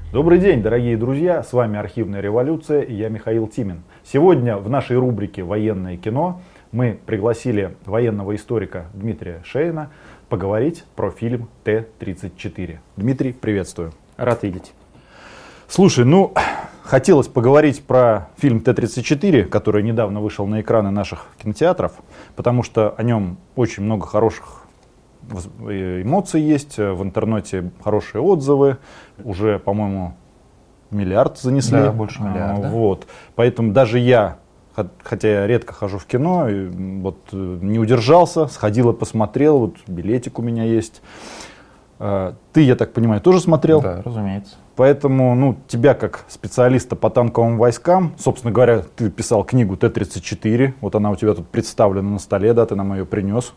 Добрый день, дорогие друзья, с вами «Архивная революция» и я Михаил Тимин. Сегодня в нашей рубрике «Военное кино» мы пригласили военного историка Дмитрия Шеина поговорить про фильм Т-34. Дмитрий, приветствую. Рад видеть. Слушай, хотелось поговорить про фильм Т-34, который недавно вышел на экраны наших кинотеатров, потому что о нем очень много хороших эмоций есть, в интернете хорошие отзывы, уже, по-моему, миллиард занесли. Да, больше миллиарда. Вот. Поэтому даже я, хотя я редко хожу в кино, не удержался, сходил и посмотрел, вот билетик у меня есть. Ты, я так понимаю, тоже смотрел? Да, разумеется. Поэтому, тебя как специалиста по танковым войскам, собственно говоря, ты писал книгу Т-34, вот она у тебя тут представлена на столе, да, ты нам ее принес.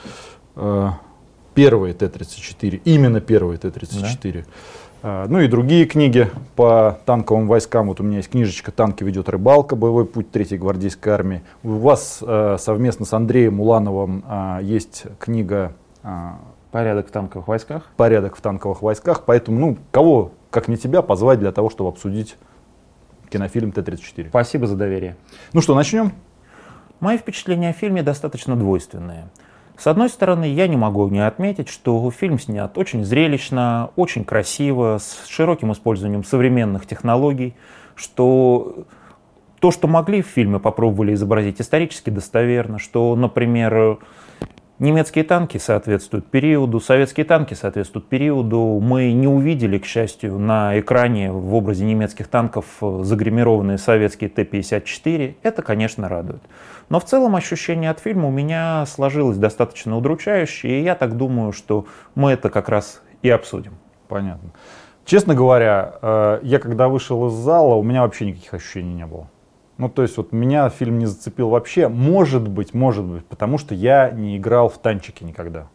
Первый Т-34, именно первый Т-34. Да. И другие книги по танковым войскам. Вот у меня есть книжечка «Танки ведет рыбалка. Боевой путь 3-й гвардейской армии». У вас совместно с Андреем Улановым есть книга «Порядок в танковых войсках». «Порядок в танковых войсках». Поэтому, кого, как не тебя, позвать для того, чтобы обсудить кинофильм Т-34. Спасибо за доверие. Ну что, начнем? Мои впечатления о фильме достаточно двойственные. С одной стороны, я не могу не отметить, что фильм снят очень зрелищно, очень красиво, с широким использованием современных технологий, что то, что могли в фильме, попробовали изобразить исторически достоверно, что, например, немецкие танки соответствуют периоду, советские танки соответствуют периоду. Мы не увидели, к счастью, на экране в образе немецких танков загримированные советские Т-54. Это, конечно, радует. Но в целом ощущение от фильма у меня сложилось достаточно удручающее, и я так думаю, что мы это как раз и обсудим. Понятно. Честно говоря, я когда вышел из зала, у меня вообще никаких ощущений не было. Меня фильм не зацепил вообще. Может быть, потому что я не играл в танчики никогда.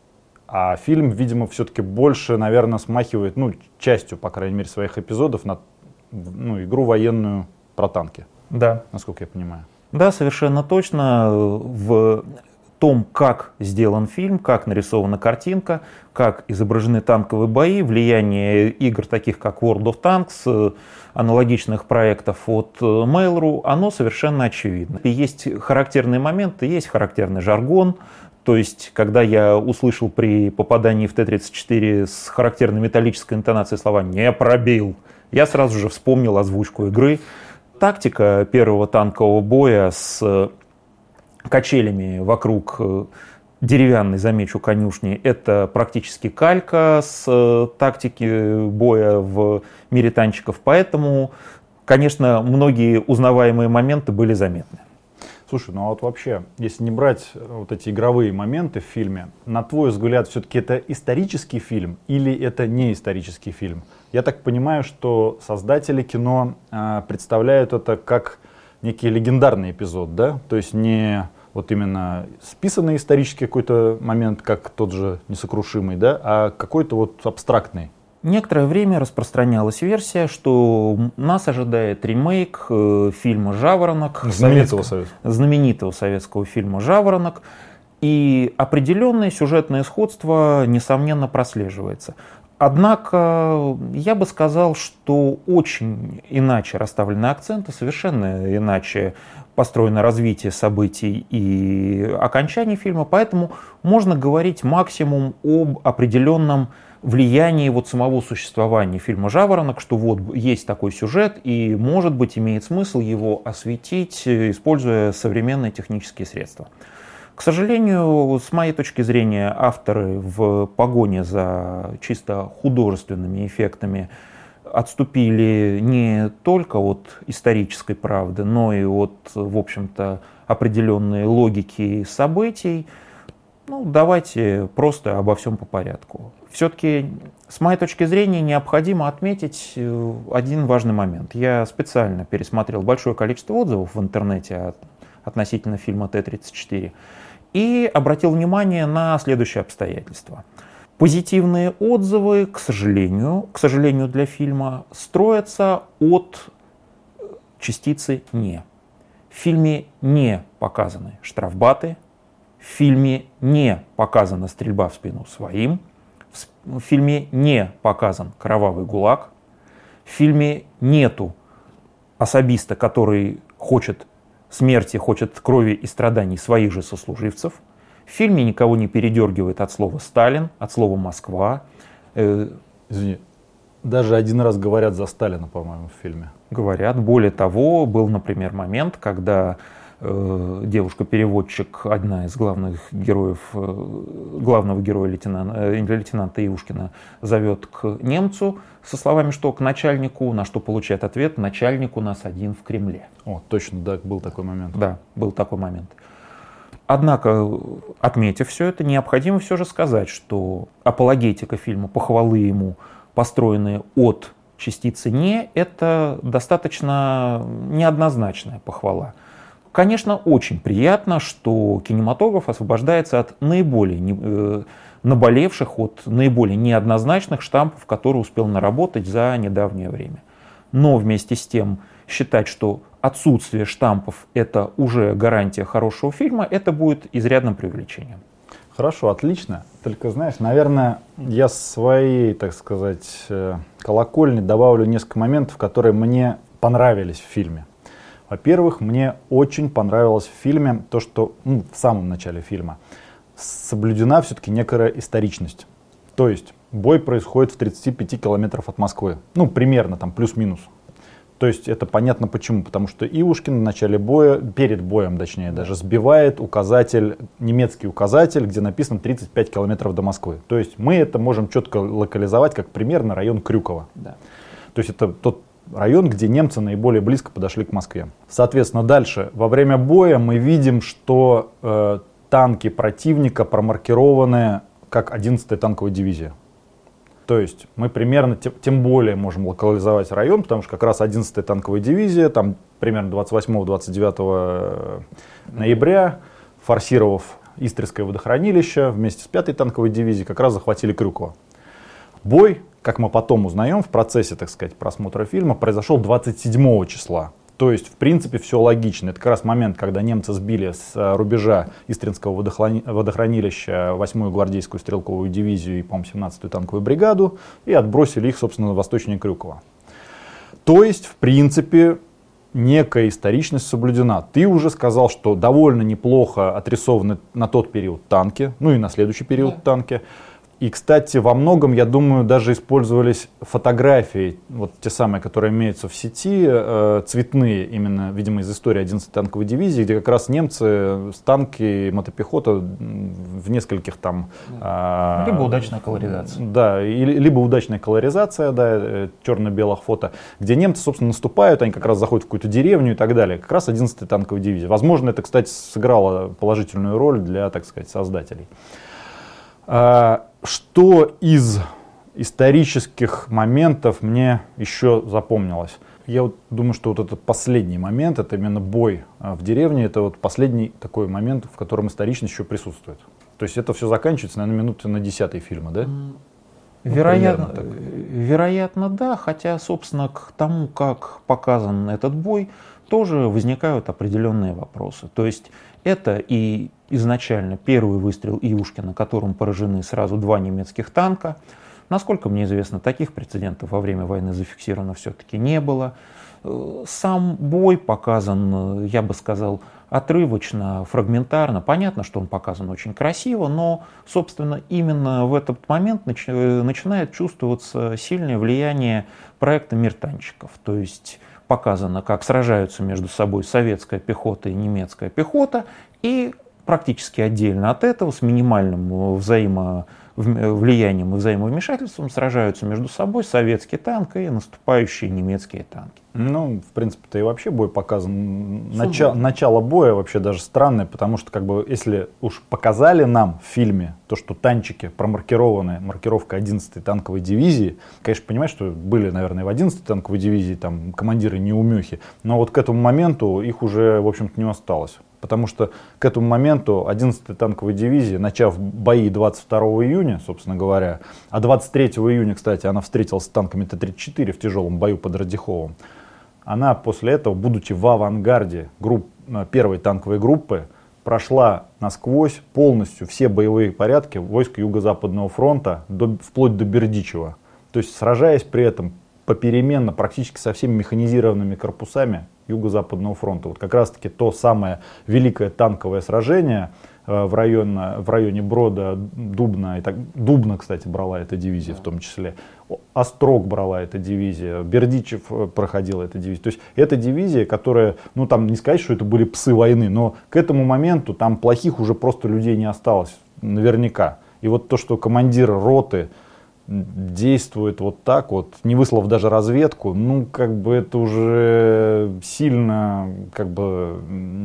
А фильм, видимо, все-таки больше, наверное, смахивает, частью, по крайней мере, своих эпизодов на игру военную про танки. Да. Насколько я понимаю. Да, совершенно точно. В том, как сделан фильм, как нарисована картинка, как изображены танковые бои, влияние игр таких как World of Tanks, аналогичных проектов от Mail.ru, оно совершенно очевидно. И есть характерные моменты, есть характерный жаргон. То есть, когда я услышал при попадании в Т-34 с характерной металлической интонацией слова «не пробил», я сразу же вспомнил озвучку игры. Тактика первого танкового боя с качелями вокруг деревянной, замечу, конюшни, это практически калька с тактики боя в мире танчиков. Поэтому, конечно, многие узнаваемые моменты были заметны. Слушай, вообще, если не брать вот эти игровые моменты в фильме, на твой взгляд, все-таки это исторический фильм или это не исторический фильм? Я так понимаю, что создатели кино представляют это как некий легендарный эпизод, да? То есть не вот именно списанный исторический какой-то момент, как тот же «Несокрушимый», да, а какой-то вот абстрактный. Некоторое время распространялась версия, что нас ожидает ремейк фильма «Жаворонок», знаменитого советского фильма «Жаворонок», и определенное сюжетное сходство, несомненно, прослеживается. Однако я бы сказал, что очень иначе расставлены акценты, совершенно иначе построено развитие событий и окончание фильма, поэтому можно говорить максимум об определенном влиянии самого существования фильма «Жаворонок», что есть такой сюжет, и, может быть, имеет смысл его осветить, используя современные технические средства. К сожалению, с моей точки зрения, авторы в погоне за чисто художественными эффектами отступили не только от исторической правды, но и от, в общем-то, определенной логики событий. Давайте просто обо всем по порядку. Все-таки, с моей точки зрения, необходимо отметить один важный момент. Я специально пересмотрел большое количество отзывов в интернете относительно фильма Т-34 и обратил внимание на следующее обстоятельство. Позитивные отзывы, к сожалению для фильма, строятся от частицы «не». В фильме не показаны штрафбаты, в фильме не показана стрельба в спину своим, в фильме не показан кровавый ГУЛАГ, В фильме нету особиста, который хочет смерти, хочет крови и страданий своих же сослуживцев. В фильме никого не передергивает от слова «Сталин», от слова «Москва». Извини, даже один раз говорят за Сталина, по-моему, в фильме. Говорят. Более того, был, например, момент, когда девушка-переводчик, одна из главных героев, главного героя лейтенанта Ивушкина, зовет к немцу со словами, что к начальнику, на что получает ответ: начальник у нас один в Кремле. О, точно, да, был такой момент. Да, был такой момент. Однако, отметив все это, необходимо все же сказать, что апологетика фильма, похвалы ему, построенные от частицы «не», это достаточно неоднозначная похвала. Конечно, очень приятно, что кинематограф освобождается от наиболее наболевших, от наиболее неоднозначных штампов, которые успел наработать за недавнее время. Но вместе с тем считать, что отсутствие штампов — это уже гарантия хорошего фильма, это будет изрядным преувеличением. Хорошо, отлично. Только, знаешь, наверное, я своей, так сказать, колокольни добавлю несколько моментов, которые мне понравились в фильме. Во-первых, мне очень понравилось в фильме то, что в самом начале фильма соблюдена все-таки некая историчность. То есть бой происходит в 35 километрах от Москвы. Ну, примерно там плюс-минус. То есть это понятно почему. Потому что Ивушкин в начале боя, перед боем точнее даже, сбивает указатель, немецкий указатель, где написано 35 километров до Москвы. То есть мы это можем четко локализовать как примерно район Крюково. Да. То есть это тот район, где немцы наиболее близко подошли к Москве. Соответственно, дальше, во время боя мы видим, что танки противника промаркированы как 11-я танковая дивизия. То есть мы примерно, тем более можем локализовать район, потому что как раз 11-я танковая дивизия, там примерно 28-29 ноября, форсировав Истринское водохранилище, вместе с 5-й танковой дивизией как раз захватили Крюково. Бой, как мы потом узнаем в процессе, так сказать, просмотра фильма, произошел 27 числа. То есть, в принципе, все логично. Это как раз момент, когда немцы сбили с рубежа Истринского водохранилища 8-ю гвардейскую стрелковую дивизию и, по-моему, 17-ю танковую бригаду и отбросили их, собственно, восточнее Крюкова. То есть, в принципе, некая историчность соблюдена. Ты уже сказал, что довольно неплохо отрисованы на тот период танки, ну и на следующий период танки. И, кстати, во многом, я думаю, даже использовались фотографии, вот те самые, которые имеются в сети, цветные, именно, видимо, из истории 11-й танковой дивизии, где как раз немцы с танки и мотопехота в нескольких там... Либо удачная колоризация. Да, либо удачная колоризация, да, черно-белых фото, где немцы, собственно, наступают, они как раз заходят в какую-то деревню и так далее. Как раз 11-й танковой дивизии. Возможно, это, кстати, сыграло положительную роль для, так сказать, создателей. Что из исторических моментов мне еще запомнилось? Я вот думаю, что вот этот последний момент, это именно бой в деревне, это вот последний такой момент, в котором историчность еще присутствует. То есть это все заканчивается, наверное, минуты на 10-й фильма, да? Вероятно, да, хотя, собственно, к тому, как показан этот бой, тоже возникают определенные вопросы. То есть это и изначально первый выстрел Ивушкина, которым поражены сразу 2 немецких танка. Насколько мне известно, таких прецедентов во время войны зафиксировано все-таки не было. Сам бой показан, я бы сказал, отрывочно, фрагментарно. Понятно, что он показан очень красиво, но, собственно, именно в этот момент начинает чувствоваться сильное влияние проекта «Мир танчиков». То есть показано, как сражаются между собой советская пехота и немецкая пехота, и практически отдельно от этого, с минимальным влиянием и взаимовмешательством, сражаются между собой советский танк и наступающие немецкие танки. Ну, в принципе-то и вообще бой показан. Начало боя вообще даже странное, потому что, как бы, если уж показали нам в фильме то, что танчики промаркированы, маркировка 11-й танковой дивизии, конечно, понимаешь, что были, наверное, в 11-й танковой дивизии там командиры неумехи, но вот к этому моменту их уже, в общем-то, не осталось. Потому что к этому моменту 11-й танковой дивизии, начав бои 22 июня, собственно говоря, а 23 июня, кстати, она встретилась с танками Т-34 в тяжелом бою под Радиховым, она после этого, будучи в авангарде первой танковой группы, прошла насквозь полностью все боевые порядки войск Юго-Западного фронта, вплоть до Бердичева. То есть, сражаясь при этом попеременно практически со всеми механизированными корпусами Юго-Западного фронта. Вот как раз-таки то самое великое танковое сражение в районе Брода, Дубна, Дубна, кстати, брала эта дивизия в том числе, Острог брала эта дивизия, Бердичев проходила эта дивизия. То есть это дивизия, которая, ну там не сказать, что это были псы войны, но к этому моменту там плохих уже просто людей не осталось, наверняка. И вот то, что командир роты действует вот так вот, не выслав даже разведку, ну, как бы это уже сильно, как бы,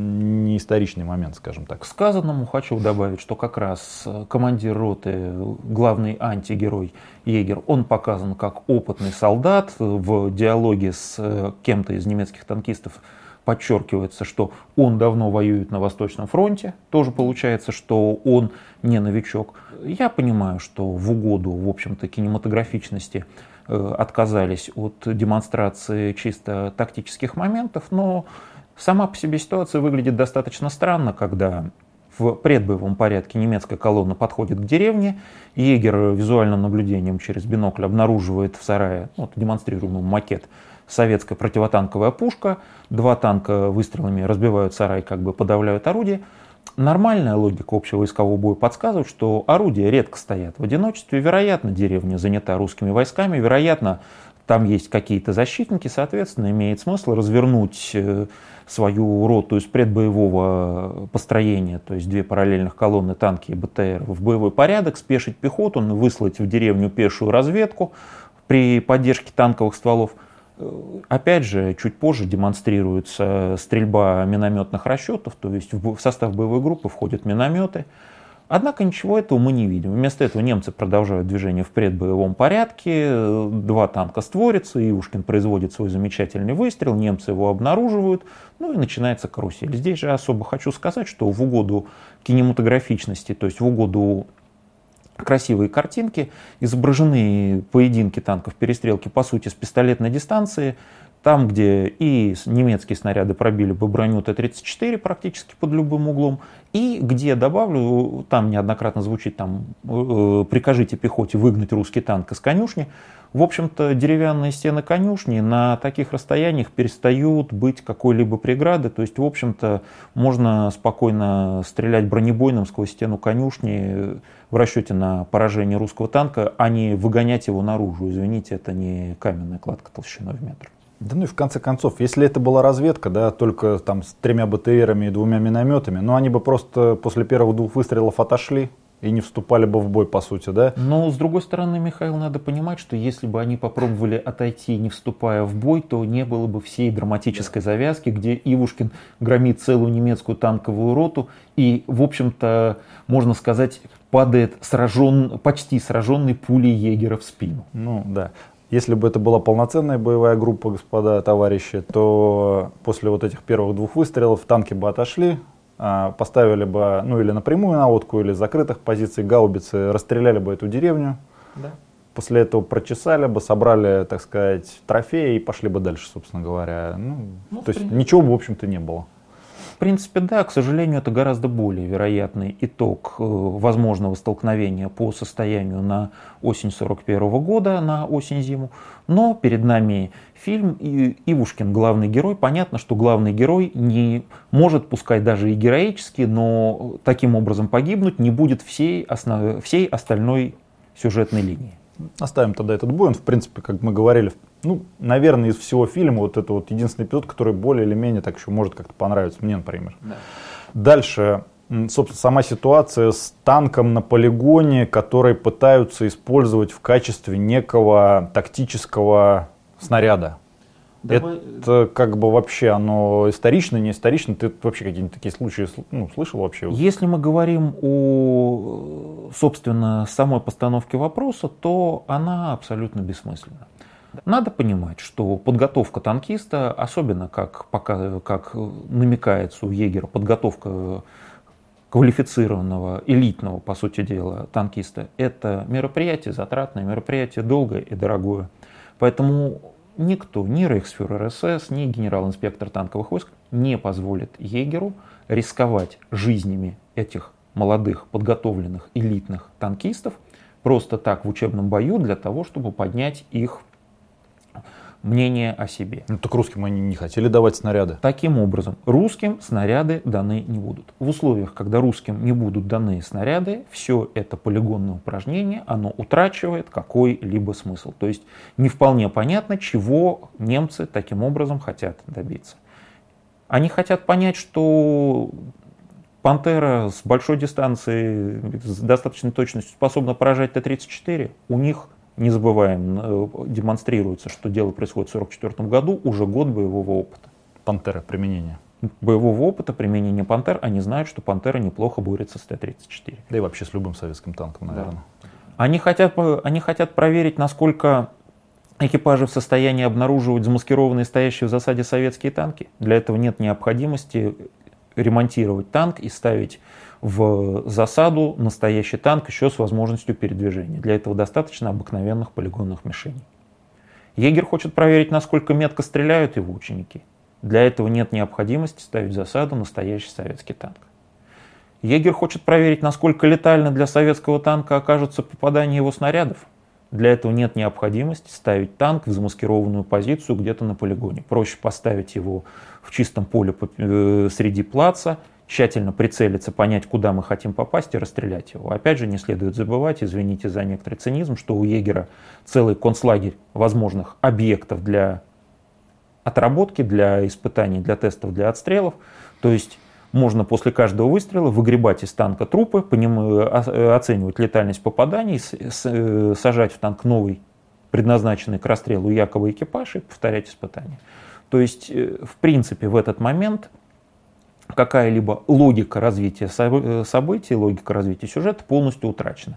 не историчный момент, скажем так. К сказанному хочу добавить, что как раз командир роты, главный антигерой егерь, он показан как опытный солдат. В диалоге с кем-то из немецких танкистов подчеркивается, что он давно воюет на Восточном фронте. Тоже получается, что он не новичок. Я понимаю, что в угоду, в общем-то, кинематографичности отказались от демонстрации чисто тактических моментов, но сама по себе ситуация выглядит достаточно странно, когда в предбоевом порядке немецкая колонна подходит к деревне, егерь визуальным наблюдением через бинокль обнаруживает в сарае, вот демонстрируемый макет, советская противотанковая пушка, 2 танка выстрелами разбивают сарай, как бы подавляют орудие. Нормальная логика общего войскового боя подсказывает, что орудия редко стоят в одиночестве, вероятно, деревня занята русскими войсками, вероятно, там есть какие-то защитники, соответственно, имеет смысл развернуть свою роту из предбоевого построения, то есть 2 параллельных колонны, танки и БТР, в боевой порядок, спешить пехоту, выслать в деревню пешую разведку при поддержке танковых стволов. Опять же, чуть позже демонстрируется стрельба минометных расчетов, то есть в состав боевой группы входят минометы. Однако ничего этого мы не видим. Вместо этого немцы продолжают движение в предбоевом порядке, 2 танка створятся, Ивушкин производит свой замечательный выстрел, немцы его обнаруживают, ну и начинается карусель. Здесь же особо хочу сказать, что в угоду кинематографичности, то есть в угоду красивые картинки, изображены поединки танков, перестрелки, по сути, с пистолетной дистанции, там, где и немецкие снаряды пробили бы броню Т-34 практически под любым углом, и где, добавлю, там неоднократно звучит, там, прикажите пехоте выгнать русский танк из конюшни. В общем-то, деревянные стены конюшни на таких расстояниях перестают быть какой-либо преградой. То есть, в общем-то, можно спокойно стрелять бронебойным сквозь стену конюшни в расчете на поражение русского танка, а не выгонять его наружу. Извините, это не каменная кладка толщиной в метр. Да ну и в конце концов, если это была разведка, да, только там с 3 БТРами и 2 минометами, ну они бы просто после первых 2 выстрелов отошли и не вступали бы в бой, по сути, да? Но, с другой стороны, Михаил, надо понимать, что если бы они попробовали отойти, не вступая в бой, то не было бы всей драматической завязки, где Ивушкин громит целую немецкую танковую роту и, в общем-то, можно сказать, падает почти сраженный пулей егеря в спину. Ну, да. Если бы это была полноценная боевая группа, господа, товарищи, то после вот этих первых 2 выстрелов танки бы отошли, поставили бы, ну или на прямую наводку, или с закрытых позиций гаубицы, расстреляли бы эту деревню. Да. После этого прочесали бы, собрали, так сказать, трофеи и пошли бы дальше, собственно говоря. Ну, то есть ничего бы, в общем-то, не было. В принципе, да, к сожалению, это гораздо более вероятный итог возможного столкновения по состоянию на осень 1941 года, на осень-зиму. Но перед нами фильм, и Ивушкин главный герой. Понятно, что главный герой не может, пускай даже и героически, но таким образом погибнуть не будет всей остальной сюжетной линии. Оставим тогда этот бой. Он, в принципе, как мы говорили, ну, наверное, из всего фильма вот это вот единственный эпизод, который более или менее так еще может как-то понравиться мне, например. Да. Дальше, собственно, сама ситуация с танком на полигоне, который пытаются использовать в качестве некого тактического снаряда. Это как бы вообще оно исторично, не исторично? Ты вообще какие-нибудь такие случаи слышал вообще? Если мы говорим о, собственно, самой постановке вопроса, то она абсолютно бессмысленна. Надо понимать, что подготовка танкиста, особенно как намекается у егеря, подготовка квалифицированного, элитного, по сути дела, танкиста, это мероприятие затратное, мероприятие долгое и дорогое. Поэтому никто, ни рейхсфюрер СС, ни генерал-инспектор танковых войск не позволит егеру рисковать жизнями этих молодых, подготовленных, элитных танкистов просто так в учебном бою для того, чтобы поднять их мнение о себе. Ну, так русским они не хотели давать снаряды. Таким образом, русским снаряды даны не будут. В условиях, когда русским не будут даны снаряды, все это полигонное упражнение, оно утрачивает какой-либо смысл. То есть не вполне понятно, чего немцы таким образом хотят добиться. Они хотят понять, что «Пантера» с большой дистанции, с достаточной точностью способна поражать Т-34. У них, не забываем, демонстрируется, что дело происходит в 1944 году, уже год боевого опыта. «Пантера» применение. Боевого опыта, применения «Пантер», они знают, что «Пантера» неплохо борется с Т-34. Да и вообще с любым советским танком, наверное. Да. Они хотят проверить, насколько экипажи в состоянии обнаруживать замаскированные стоящие в засаде советские танки. Для этого нет необходимости ремонтировать танк и ставить в засаду настоящий танк еще с возможностью передвижения. Для этого достаточно обыкновенных полигонных мишеней. Егерь хочет проверить, насколько метко стреляют его ученики. Для этого нет необходимости ставить в засаду настоящий советский танк. Егерь хочет проверить, насколько летально для советского танка окажется попадание его снарядов. Для этого нет необходимости ставить танк в замаскированную позицию где-то на полигоне. Проще поставить его в чистом поле среди плаца, тщательно прицелиться, понять, куда мы хотим попасть и расстрелять его. Опять же, не следует забывать, извините за некоторый цинизм, что у егеря целый концлагерь возможных объектов для отработки, для испытаний, для тестов, для отстрелов. То есть можно после каждого выстрела выгребать из танка трупы, по ним оценивать летальность попаданий, сажать в танк новый, предназначенный к расстрелу якобы экипаж и повторять испытания. То есть, в принципе, в этот момент какая-либо логика развития событий, логика развития сюжета полностью утрачена.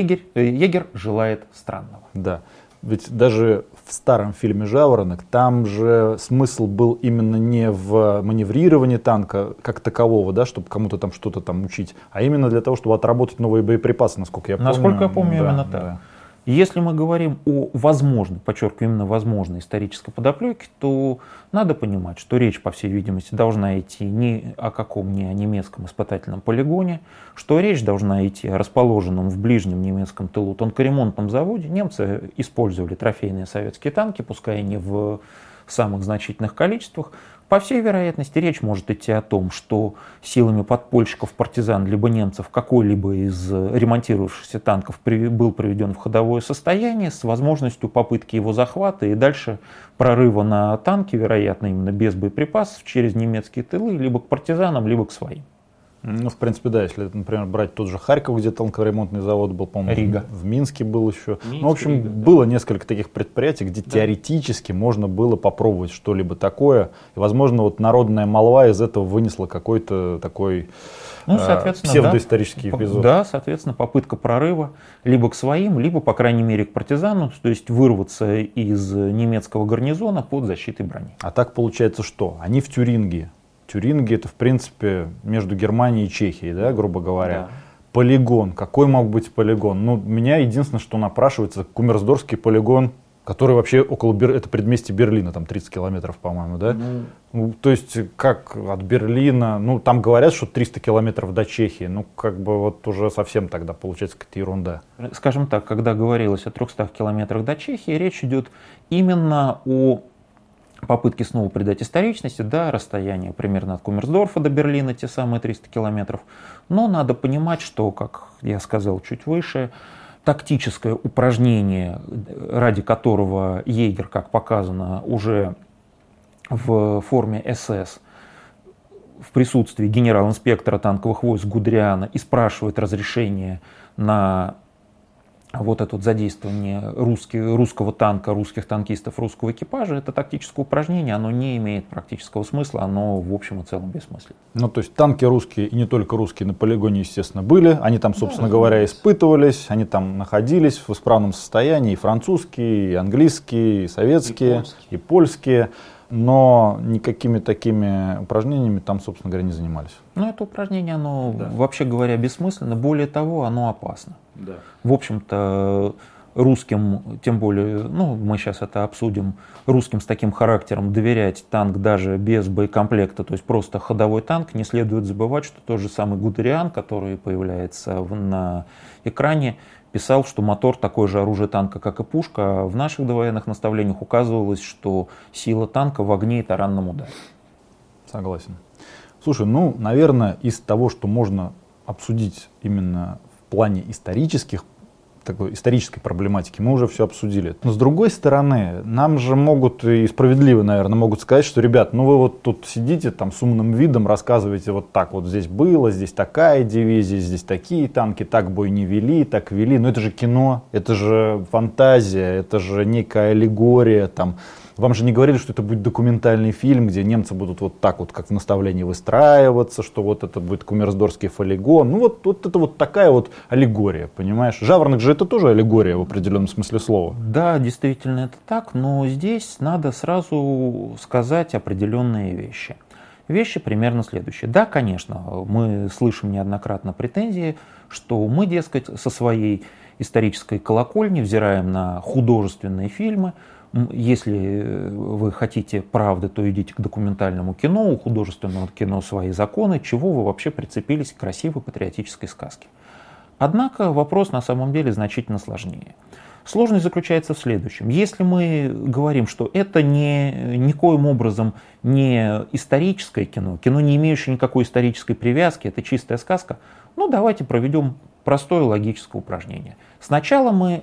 Егерь желает странного. Да. Ведь даже в старом фильме «Жаворонок» там же смысл был именно не в маневрировании танка как такового, да, чтобы кому-то там что-то там учить, а именно для того, чтобы отработать новые боеприпасы, насколько я помню. Насколько я помню, да, именно так. Да. Если мы говорим о возможной, подчеркиваю, именно возможной исторической подоплеке, то надо понимать, что речь, по всей видимости, должна идти ни о каком ни о немецком испытательном полигоне, что речь должна идти о расположенном в ближнем немецком тылу танкоремонтном заводе. Немцы использовали трофейные советские танки, пускай и не в самых значительных количествах. По всей вероятности, речь может идти о том, что силами подпольщиков, партизан, либо немцев какой-либо из ремонтировавшихся танков был приведен в ходовое состояние с возможностью попытки его захвата и дальше прорыва на танки, вероятно, именно без боеприпасов, через немецкие тылы, либо к партизанам, либо к своим. Ну, в принципе, да, если, например, брать тот же Харьков, где танкоремонтный завод был, по-моему, Рига. В Минске был еще. Минск, ну, в общем, Рига, было несколько таких предприятий, где теоретически можно было попробовать что-либо такое. И, возможно, вот народная молва из этого вынесла какой-то такой псевдоисторический эпизод. Да, соответственно, попытка прорыва либо к своим, либо, по крайней мере, к партизанам, то есть вырваться из немецкого гарнизона под защитой брони. А так получается что? Они в Тюрингии. Тюрингия — это, в принципе, между Германией и Чехией, да, грубо говоря. Да. Полигон. Какой мог быть полигон? Ну, меня единственное, что напрашивается, Кумерсдорфский полигон, который вообще около это предместье Берлина, там 30 километров, по-моему, да? Ну, то есть, как от Берлина, ну, там говорят, что 300 километров до Чехии, ну, как бы вот уже совсем тогда получается какая-то ерунда. Скажем так, когда говорилось о 300 километрах до Чехии, речь идет именно о попытки снова придать историчности, да, расстояние примерно от Кумерсдорфа до Берлина, те самые 300 километров. Но надо понимать, что, как я сказал чуть выше, тактическое упражнение, ради которого егерь, как показано, уже в форме СС, в присутствии генерал-инспектора танковых войск Гудериана и спрашивает разрешение на вот это вот задействование русского танка, русских танкистов, русского экипажа, это тактическое упражнение, оно не имеет практического смысла, оно в общем и целом бессмысленно. Ну, то есть танки русские, и не только русские, на полигоне, естественно, были. Они там, собственно говоря, испытывались, они там находились в исправном состоянии, и французские, и английские, и советские, и польские. Но никакими такими упражнениями там, собственно говоря, не занимались. Ну, это упражнение, оно, вообще говоря, бессмысленно. Более того, оно опасно. Да. В общем-то, русским, тем более, ну, мы сейчас это обсудим, русским с таким характером доверять танк даже без боекомплекта, то есть просто ходовой танк, не следует забывать, что тот же самый Гудериан, который появляется на экране, писал, что мотор такое же оружие танка, как и пушка, а в наших довоенных наставлениях указывалось, что сила танка в огне и таранном ударе. Согласен. Слушай, ну, наверное, из того, что можно обсудить именно в плане такой исторической проблематики, мы уже все обсудили. Но с другой стороны, нам же могут, и справедливо, наверное, могут сказать, что, ребят, ну вы вот тут сидите там с умным видом, рассказываете вот так вот здесь было, здесь такая дивизия, здесь такие танки, так бой не вели, так вели. Но это же кино, это же фантазия, это же некая аллегория там. Вам же не говорили, что это будет документальный фильм, где немцы будут вот так вот, как в наставлении, выстраиваться, что вот это будет Кумерсдорфский полигон. Ну вот это вот такая вот аллегория, понимаешь? Жаворонок же это тоже аллегория в определенном смысле слова. Да, действительно это так, но здесь надо сразу сказать определенные вещи. Вещи примерно следующие. Да, конечно, мы слышим неоднократно претензии, что мы, дескать, со своей исторической колокольни взираем на художественные фильмы. Если вы хотите правды, то идите к документальному кино, у художественного кино свои законы, чего вы вообще прицепились к красивой патриотической сказке. Однако вопрос на самом деле значительно сложнее. Сложность заключается в следующем. Если мы говорим, что это никоим образом не историческое кино, кино, не имеющее никакой исторической привязки, это чистая сказка, ну давайте проведем простое логическое упражнение. Сначала мы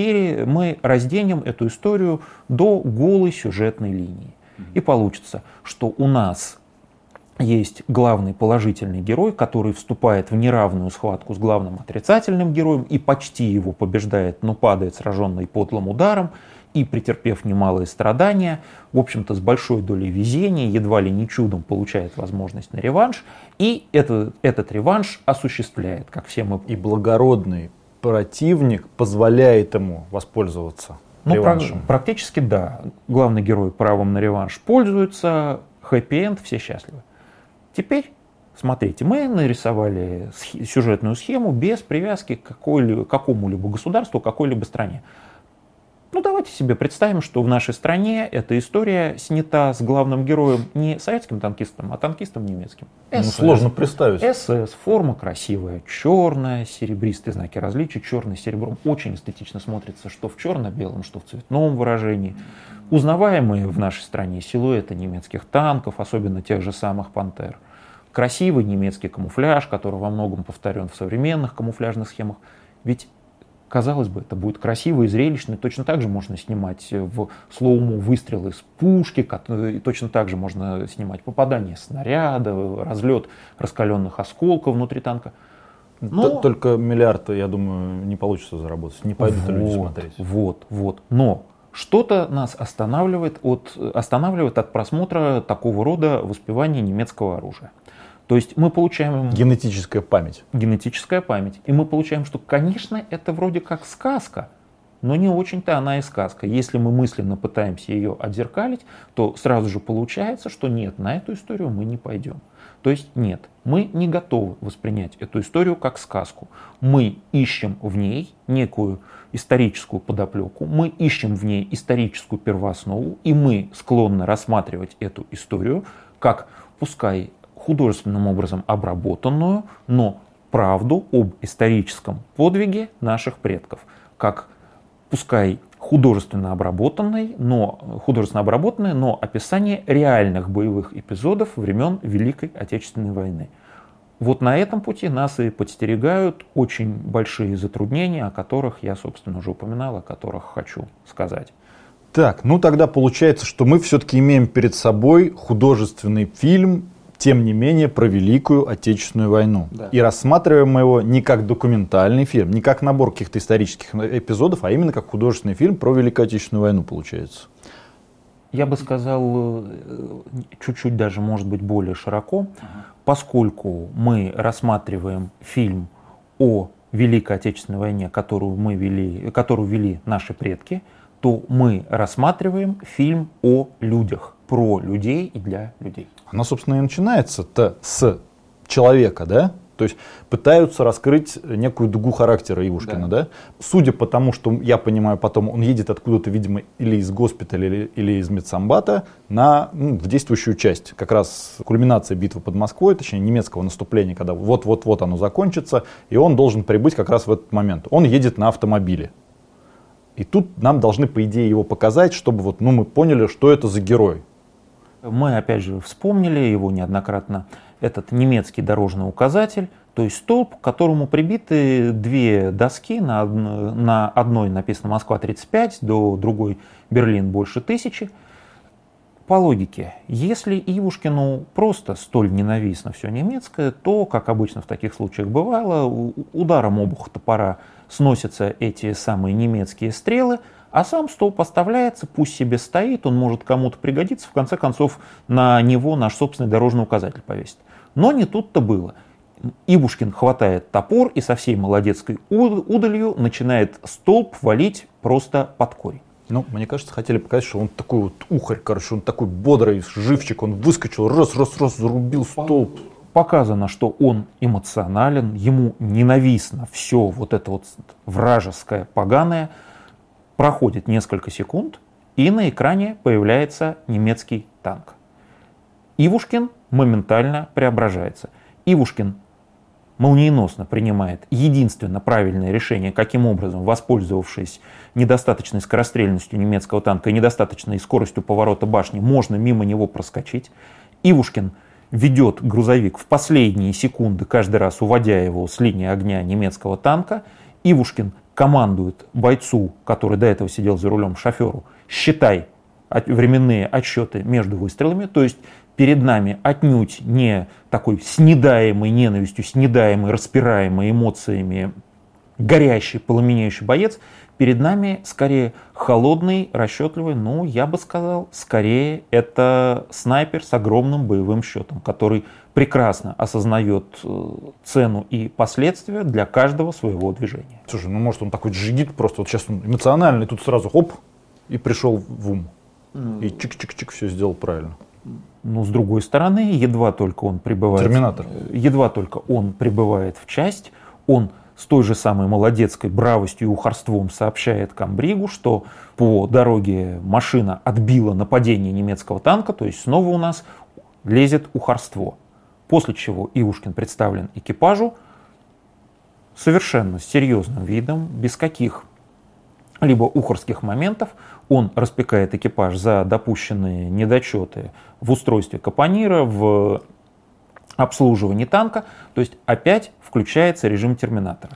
разденем эту историю до голой сюжетной линии. И получится, что у нас есть главный положительный герой, который вступает в неравную схватку с главным отрицательным героем и почти его побеждает, но падает сраженный подлым ударом и, претерпев немалые страдания, в общем-то с большой долей везения, едва ли не чудом получает возможность на реванш, и этот реванш осуществляет, как все мы... И благородный противник позволяет ему воспользоваться реваншем. Практически да. Главный герой правом на реванш пользуется, хэппи-энд, все счастливы. Теперь, смотрите, мы нарисовали сюжетную схему без привязки к какому-либо государству, какой-либо стране. Ну, давайте себе представим, что в нашей стране эта история снята с главным героем не советским танкистом, а танкистом немецким. Ну, сложно представить. СС, форма красивая, черная, серебристые знаки различия, черный с серебром. Очень эстетично смотрится, что в черно-белом, что в цветном выражении. Узнаваемые в нашей стране силуэты немецких танков, особенно тех же самых «Пантер». Красивый немецкий камуфляж, который во многом повторен в современных камуфляжных схемах. Ведь, казалось бы, это будет красиво и зрелищно. Точно так же можно снимать в слоумо выстрелы с пушки, и точно так же можно снимать попадание снаряда, разлет раскаленных осколков внутри танка. Но... Только миллиард, я думаю, не получится заработать. Не пойдут люди смотреть. Вот. Но что-то нас останавливает от просмотра такого рода воспевания немецкого оружия. То есть мы получаем... Генетическая память. Генетическая память. И мы получаем, что, конечно, это вроде как сказка, но не очень-то она и сказка. Если мы мысленно пытаемся ее отзеркалить, то сразу же получается, что нет, на эту историю мы не пойдем. То есть нет, мы не готовы воспринять эту историю как сказку. Мы ищем в ней некую историческую подоплеку, мы ищем в ней историческую первооснову, и мы склонны рассматривать эту историю как, пускай художественным образом обработанную, но правду об историческом подвиге наших предков, как пускай художественно обработанное, но описание реальных боевых эпизодов времен Великой Отечественной войны. Вот на этом пути нас и подстерегают очень большие затруднения, о которых я, собственно, уже упоминал, о которых хочу сказать. Так, ну тогда получается, что мы все-таки имеем перед собой художественный фильм, тем не менее, про Великую Отечественную войну. Да. И рассматриваем мы его не как документальный фильм, не как набор каких-то исторических эпизодов, а именно как художественный фильм про Великую Отечественную войну, получается. Я бы сказал, чуть-чуть даже, может быть, более широко, поскольку мы рассматриваем фильм о Великой Отечественной войне, которую вели наши предки, то мы рассматриваем фильм о людях, про людей и для людей. Она, собственно, и начинается-то с человека, да? То есть пытаются раскрыть некую дугу характера Ивушкина, да? Судя по тому, что я понимаю потом, он едет откуда-то, видимо, или из госпиталя, или из медсамбата в действующую часть. Как раз кульминация битвы под Москвой, точнее немецкого наступления, когда вот-вот-вот оно закончится, и он должен прибыть как раз в этот момент. Он едет на автомобиле. И тут нам должны, по идее, его показать, чтобы мы поняли, что это за герой. Мы, опять же, вспомнили его неоднократно, этот немецкий дорожный указатель, то есть столб, к которому прибиты две доски, на одной написано «Москва-35», до другой «Берлин больше 1000». По логике, если Ивушкину просто столь ненавистно все немецкое, то, как обычно в таких случаях бывало, ударом обуха топора сносятся эти самые немецкие стрелы, а сам столб оставляется, пусть себе стоит, он может кому-то пригодиться, в конце концов на него наш собственный дорожный указатель повесит. Но не тут-то было. Ивушкин хватает топор и со всей молодецкой удалью начинает столб валить просто под корень. Мне кажется, хотели показать, что он такой вот ухарь, он такой бодрый, живчик, он выскочил, раз, зарубил столб. Показано, что он эмоционален, ему ненавистно все вот это вот вражеское, поганое. Проходит несколько секунд, и на экране появляется немецкий танк. Ивушкин моментально преображается. Ивушкин молниеносно принимает единственно правильное решение, каким образом, воспользовавшись недостаточной скорострельностью немецкого танка и недостаточной скоростью поворота башни, можно мимо него проскочить. Ивушкин ведет грузовик в последние секунды, каждый раз уводя его с линии огня немецкого танка. Ивушкин командует бойцу, который до этого сидел за рулем, шоферу: считай временные отсчеты между выстрелами. То есть перед нами отнюдь не такой снедаемый ненавистью, снедаемый, распираемый эмоциями горящий, пламенеющий боец. Перед нами скорее холодный, расчетливый, я бы сказал, скорее это снайпер с огромным боевым счетом, который прекрасно осознает цену и последствия для каждого своего движения. Слушай, может он такой джигит, просто вот сейчас он эмоциональный, тут сразу хоп, и пришел в ум. И чик-чик-чик все сделал правильно. С другой стороны, едва только он прибывает в часть, он с той же самой молодецкой бравостью и ухарством сообщает комбригу, что по дороге машина отбила нападение немецкого танка, то есть снова у нас лезет ухарство. После чего Ивушкин представлен экипажу совершенно серьезным видом, без каких-либо ухарских моментов. Он распекает экипаж за допущенные недочеты в устройстве капонира, в обслуживании танка, то есть опять включается режим терминатора.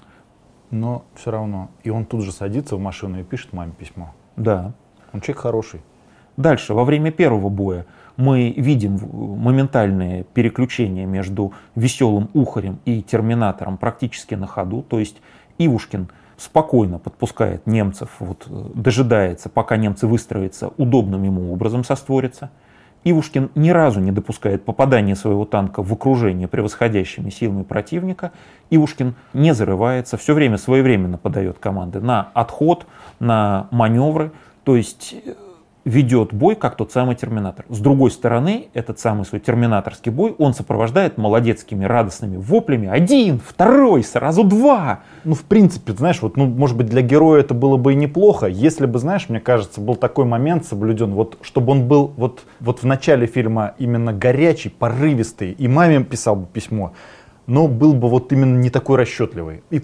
Но все равно, и он тут же садится в машину и пишет маме письмо. Да. Он человек хороший. Дальше, во время первого боя мы видим моментальное переключение между веселым ухарем и терминатором практически на ходу, то есть Ивушкин спокойно подпускает немцев, дожидается, пока немцы выстроятся удобным ему образом состворятся. Ивушкин ни разу не допускает попадания своего танка в окружение превосходящими силами противника. Ивушкин не зарывается, все время своевременно подает команды на отход, на маневры, то есть ведет бой, как тот самый терминатор. С другой стороны, этот самый свой терминаторский бой он сопровождает молодецкими радостными воплями: 1, 2, сразу 2. В принципе, знаешь, может быть, для героя это было бы и неплохо, если бы, знаешь, мне кажется, был такой момент соблюден, чтобы он был в начале фильма именно горячий, порывистый, и маме писал бы письмо, но был бы именно не такой расчетливый. И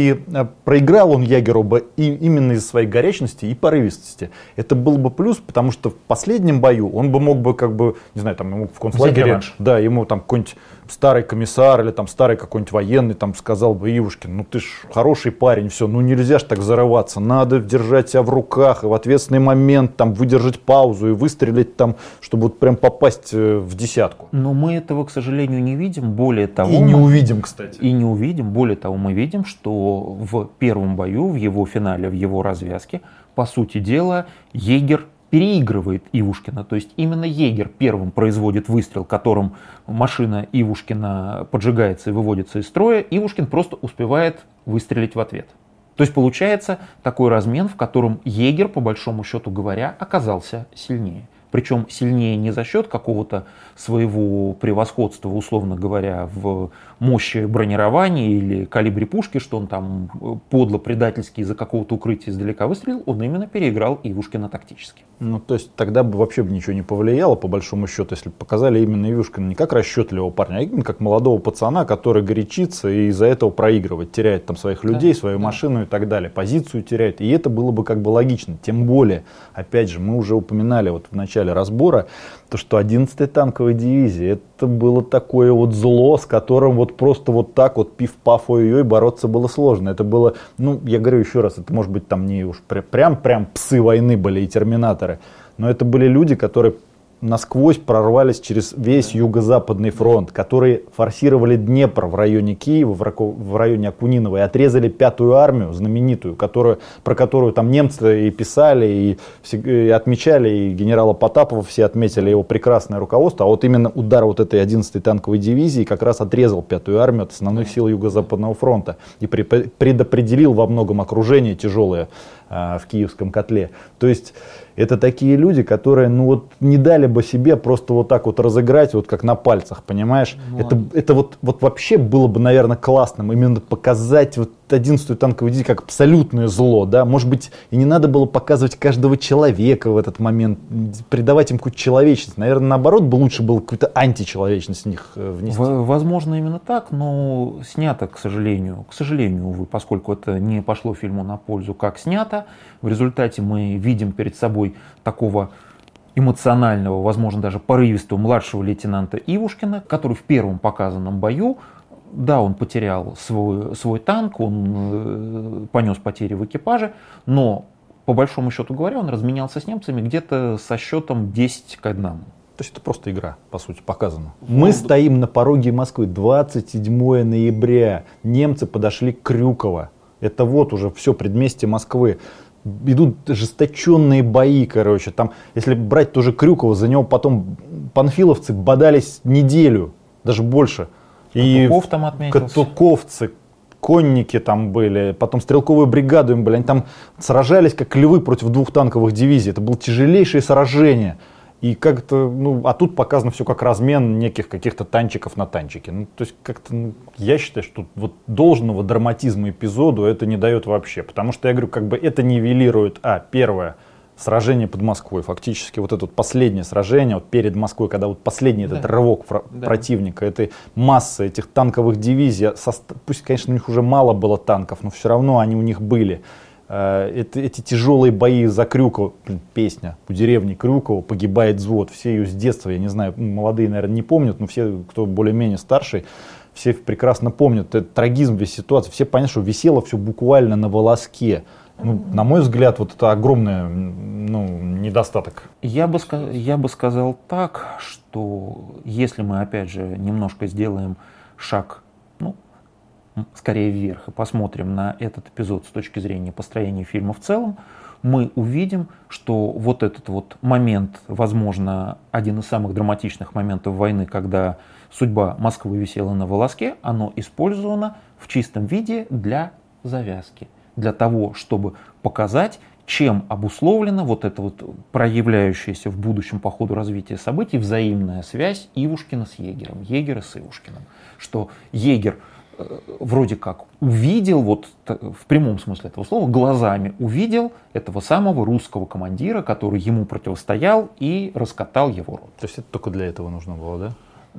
проиграл он ягеру бы именно из-за своей горячности и порывистости. Это был бы плюс, потому что в последнем бою он бы мог бы, не знаю, ему в концлагере, ему какой-нибудь старый комиссар или старый какой-нибудь военный сказал бы: Ивушкин, ты ж хороший парень, все, нельзя ж так зарываться, надо держать себя в руках и в ответственный момент выдержать паузу и выстрелить чтобы прям попасть в десятку. Но мы этого, к сожалению, не видим, более того... И не увидим, кстати. И не увидим, более того, мы видим, что в первом бою, в его финале, в его развязке, по сути дела, егерь переигрывает Ивушкина. То есть именно егерь первым производит выстрел, которым машина Ивушкина поджигается и выводится из строя. Ивушкин просто успевает выстрелить в ответ. То есть получается такой размен, в котором егерь, по большому счету говоря, оказался сильнее. Причем сильнее не за счет какого-то своего превосходства, условно говоря, в мощи бронирования или калибре пушки, что он там подло, предательски из-за какого-то укрытия издалека выстрелил, он именно переиграл Ивушкина тактически. Ну, то есть тогда бы вообще ничего не повлияло, по большому счету, если бы показали именно Ивушкина не как расчетливого парня, а именно как молодого пацана, который горячится и из-за этого проигрывает, теряет там своих людей, свою машину и так далее, позицию теряет. И это было бы как бы логично. Тем более, опять же, мы уже упоминали вот в начале разбора, то, что 11-я танковая дивизия, это было такое вот зло, с которым вот просто вот так вот пиф-паф, ой-ой, бороться было сложно. Это было, ну, я говорю еще раз, это может быть там не уж прям псы войны были и терминаторы, но это были люди, которые насквозь прорвались через весь юго-западный фронт, которые форсировали Днепр в районе Киева, в районе Акунинова, и отрезали 5-ю армию, знаменитую, про которую там немцы и писали, и отмечали, и генерала Потапова все отметили его прекрасное руководство, а вот именно удар вот этой 11-й танковой дивизии как раз отрезал 5-ю армию от основных сил юго-западного фронта и предопределил во многом окружение тяжелое в Киевском котле. То есть это такие люди, которые, ну вот, не дали бы себе просто вот так вот разыграть, вот как на пальцах, понимаешь? Это вот вообще было бы, наверное, классным, именно показать вот 11-ю танковую дивизию как абсолютное зло, да? Может быть, и не надо было показывать каждого человека в этот момент, придавать им какую-то человечность. Наверное, наоборот, бы лучше было какую-то античеловечность в них внести. Возможно, именно так, но снято, к сожалению, увы, поскольку это не пошло фильму на пользу, как снято. В результате мы видим перед собой такого эмоционального, возможно, даже порывистого младшего лейтенанта Ивушкина, который в первом показанном бою, да, он потерял свой танк, он понес потери в экипаже, но, по большому счету говоря, он разменялся с немцами где-то со счетом 10-1. То есть это просто игра, по сути, показана. Мы стоим на пороге Москвы, 27 ноября, немцы подошли к Крюково. Это вот уже все предместье Москвы. Идут ожесточенные бои, короче. Там, если брать тоже Крюково, за него потом панфиловцы бодались неделю, даже больше. Катуков там отметился. Катуковцы, конники там были, потом стрелковые бригады им были. Они там сражались как львы против 2 танковых дивизий. Это было тяжелейшее сражение. И как-то, ну, а тут показано все как размен неких каких-то танчиков на танчики. Ну, то есть как-то, ну, я считаю, что вот должного драматизма эпизоду это не дает вообще. Потому что, я говорю, как бы это нивелирует, первое, сражение под Москвой. Фактически вот это вот последнее сражение вот перед Москвой, когда вот последний этот рывок противника, этой массы этих танковых дивизий, пусть, конечно, у них уже мало было танков, но все равно они у них были. Эти тяжелые бои за Крюково, песня у деревни Крюково, погибает взвод, все ее с детства, я не знаю, молодые, наверное, не помнят, но все, кто более-менее старший, все прекрасно помнят, это трагизм весь ситуации, все поняли, что висело все буквально на волоске. Ну, на мой взгляд, вот это огромный, ну, недостаток. Я бы сказал так, что если мы, опять же, немножко сделаем шаг, ну, скорее вверх, и посмотрим на этот эпизод с точки зрения построения фильма в целом, мы увидим, что вот этот вот момент, возможно, один из самых драматичных моментов войны, когда судьба Москвы висела на волоске, оно использовано в чистом виде для завязки, для того, чтобы показать, чем обусловлена вот эта вот проявляющаяся в будущем по ходу развития событий взаимная связь Ивушкина с егерем, егера с Ивушкиным. Что егер вроде как увидел, вот в прямом смысле этого слова, глазами увидел этого самого русского командира, который ему противостоял и раскатал его рот. То есть это только для этого нужно было, да?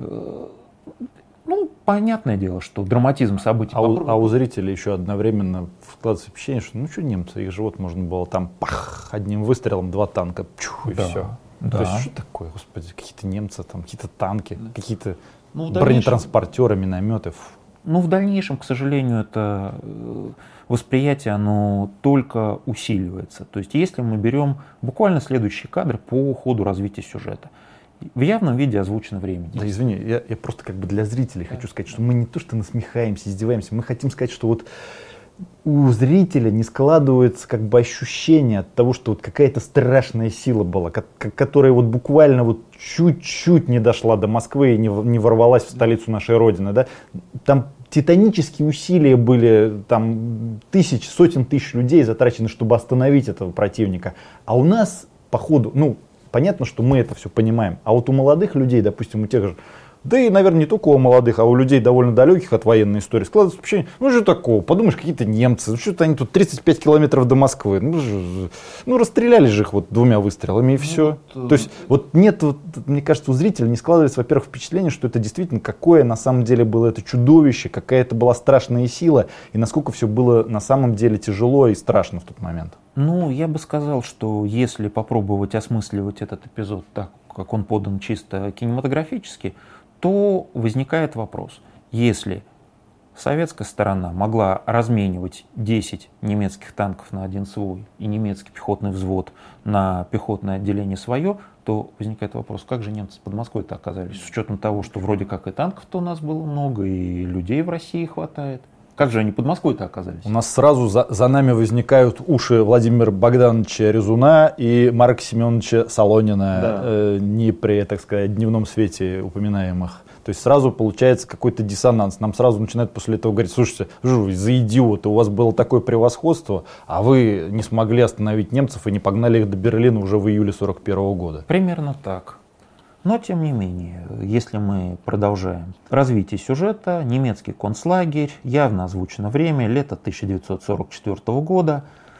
Ну, понятное дело, что драматизм событий... А у зрителей еще одновременно складывается впечатление, что ну что немцы, их же вот можно было там одним выстрелом 2 танка, и все. Да. То есть что такое, господи, какие-то немцы, там, какие-то танки, какие-то бронетранспортеры, минометы. Ну, в дальнейшем, к сожалению, это восприятие, оно только усиливается. То есть, если мы берем буквально следующий кадр по ходу развития сюжета, в явном виде озвучено время. Да, извини, я просто как бы для зрителей хочу сказать, что мы не то что насмехаемся, издеваемся, мы хотим сказать, что вот у зрителя не складывается как бы ощущение от того, что вот какая-то страшная сила была, которая вот буквально вот чуть-чуть не дошла до Москвы и не ворвалась в столицу нашей Родины, да? Там титанические усилия были, там сотен тысяч людей затрачены, чтобы остановить этого противника. А у нас по ходу, ну, понятно, что мы это все понимаем, а вот у молодых людей, допустим, у тех же да и, наверное, не только у молодых, а у людей довольно далеких от военной истории, складывается впечатление, ну что такого, подумаешь, какие-то немцы, ну что-то они тут 35 километров до Москвы, ну расстреляли же их вот 2 выстрелами и все. То есть вот нет, вот, мне кажется, у зрителя не складывается, во-первых, впечатление, что это действительно какое на самом деле было это чудовище, какая это была страшная сила, и насколько все было на самом деле тяжело и страшно в тот момент. Ну, я бы сказал, что если попробовать осмысливать этот эпизод так, как он подан чисто кинематографически, то возникает вопрос, если советская сторона могла разменивать 10 немецких танков на один свой и немецкий пехотный взвод на пехотное отделение свое, то возникает вопрос, как же немцы под Москвой-то оказались, с учетом того, что вроде как и танков-то у нас было много, и людей в России хватает. Как же они под Москвой-то оказались? У нас сразу за нами возникают уши Владимира Богдановича Резуна и Марка Семеновича Солонина, да. Не при, так сказать, дневном свете упоминаемых. То есть сразу получается какой-то диссонанс. Нам сразу начинают после этого говорить, слушайте, вы за идиоты, у вас было такое превосходство, а вы не смогли остановить немцев и не погнали их до Берлина уже в июле 1941 года. Примерно так. Но, тем не менее, если мы продолжаем развитие сюжета, немецкий концлагерь, явно озвучено время, лето 1944 года.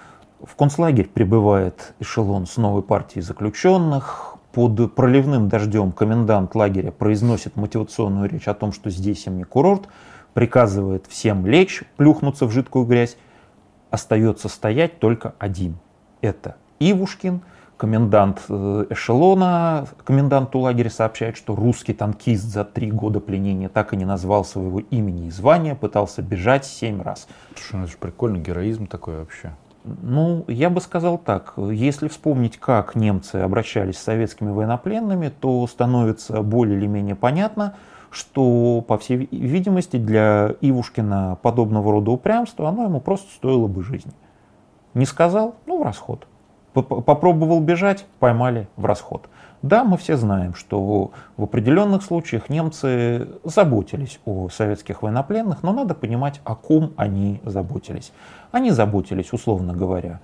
В концлагерь прибывает эшелон с новой партией заключенных. Под проливным дождем комендант лагеря произносит мотивационную речь о том, что здесь им не курорт, приказывает всем лечь, плюхнуться в жидкую грязь. Остается стоять только один. Это Ивушкин. Комендант эшелона, коменданту лагеря сообщает, что русский танкист за 3 года пленения так и не назвал своего имени и звания, пытался бежать 7 раз. Слушай, ну это же прикольно, героизм такой вообще. Ну, я бы сказал так, если вспомнить, как немцы обращались с советскими военнопленными, то становится более или менее понятно, что, по всей видимости, для Ивушкина подобного рода упрямства, оно ему просто стоило бы жизни. Не сказал, ну, в расход. Попробовал бежать, поймали в расход. Да, мы все знаем, что в определенных случаях немцы заботились о советских военнопленных, но надо понимать, о ком они заботились. Они заботились, условно говоря,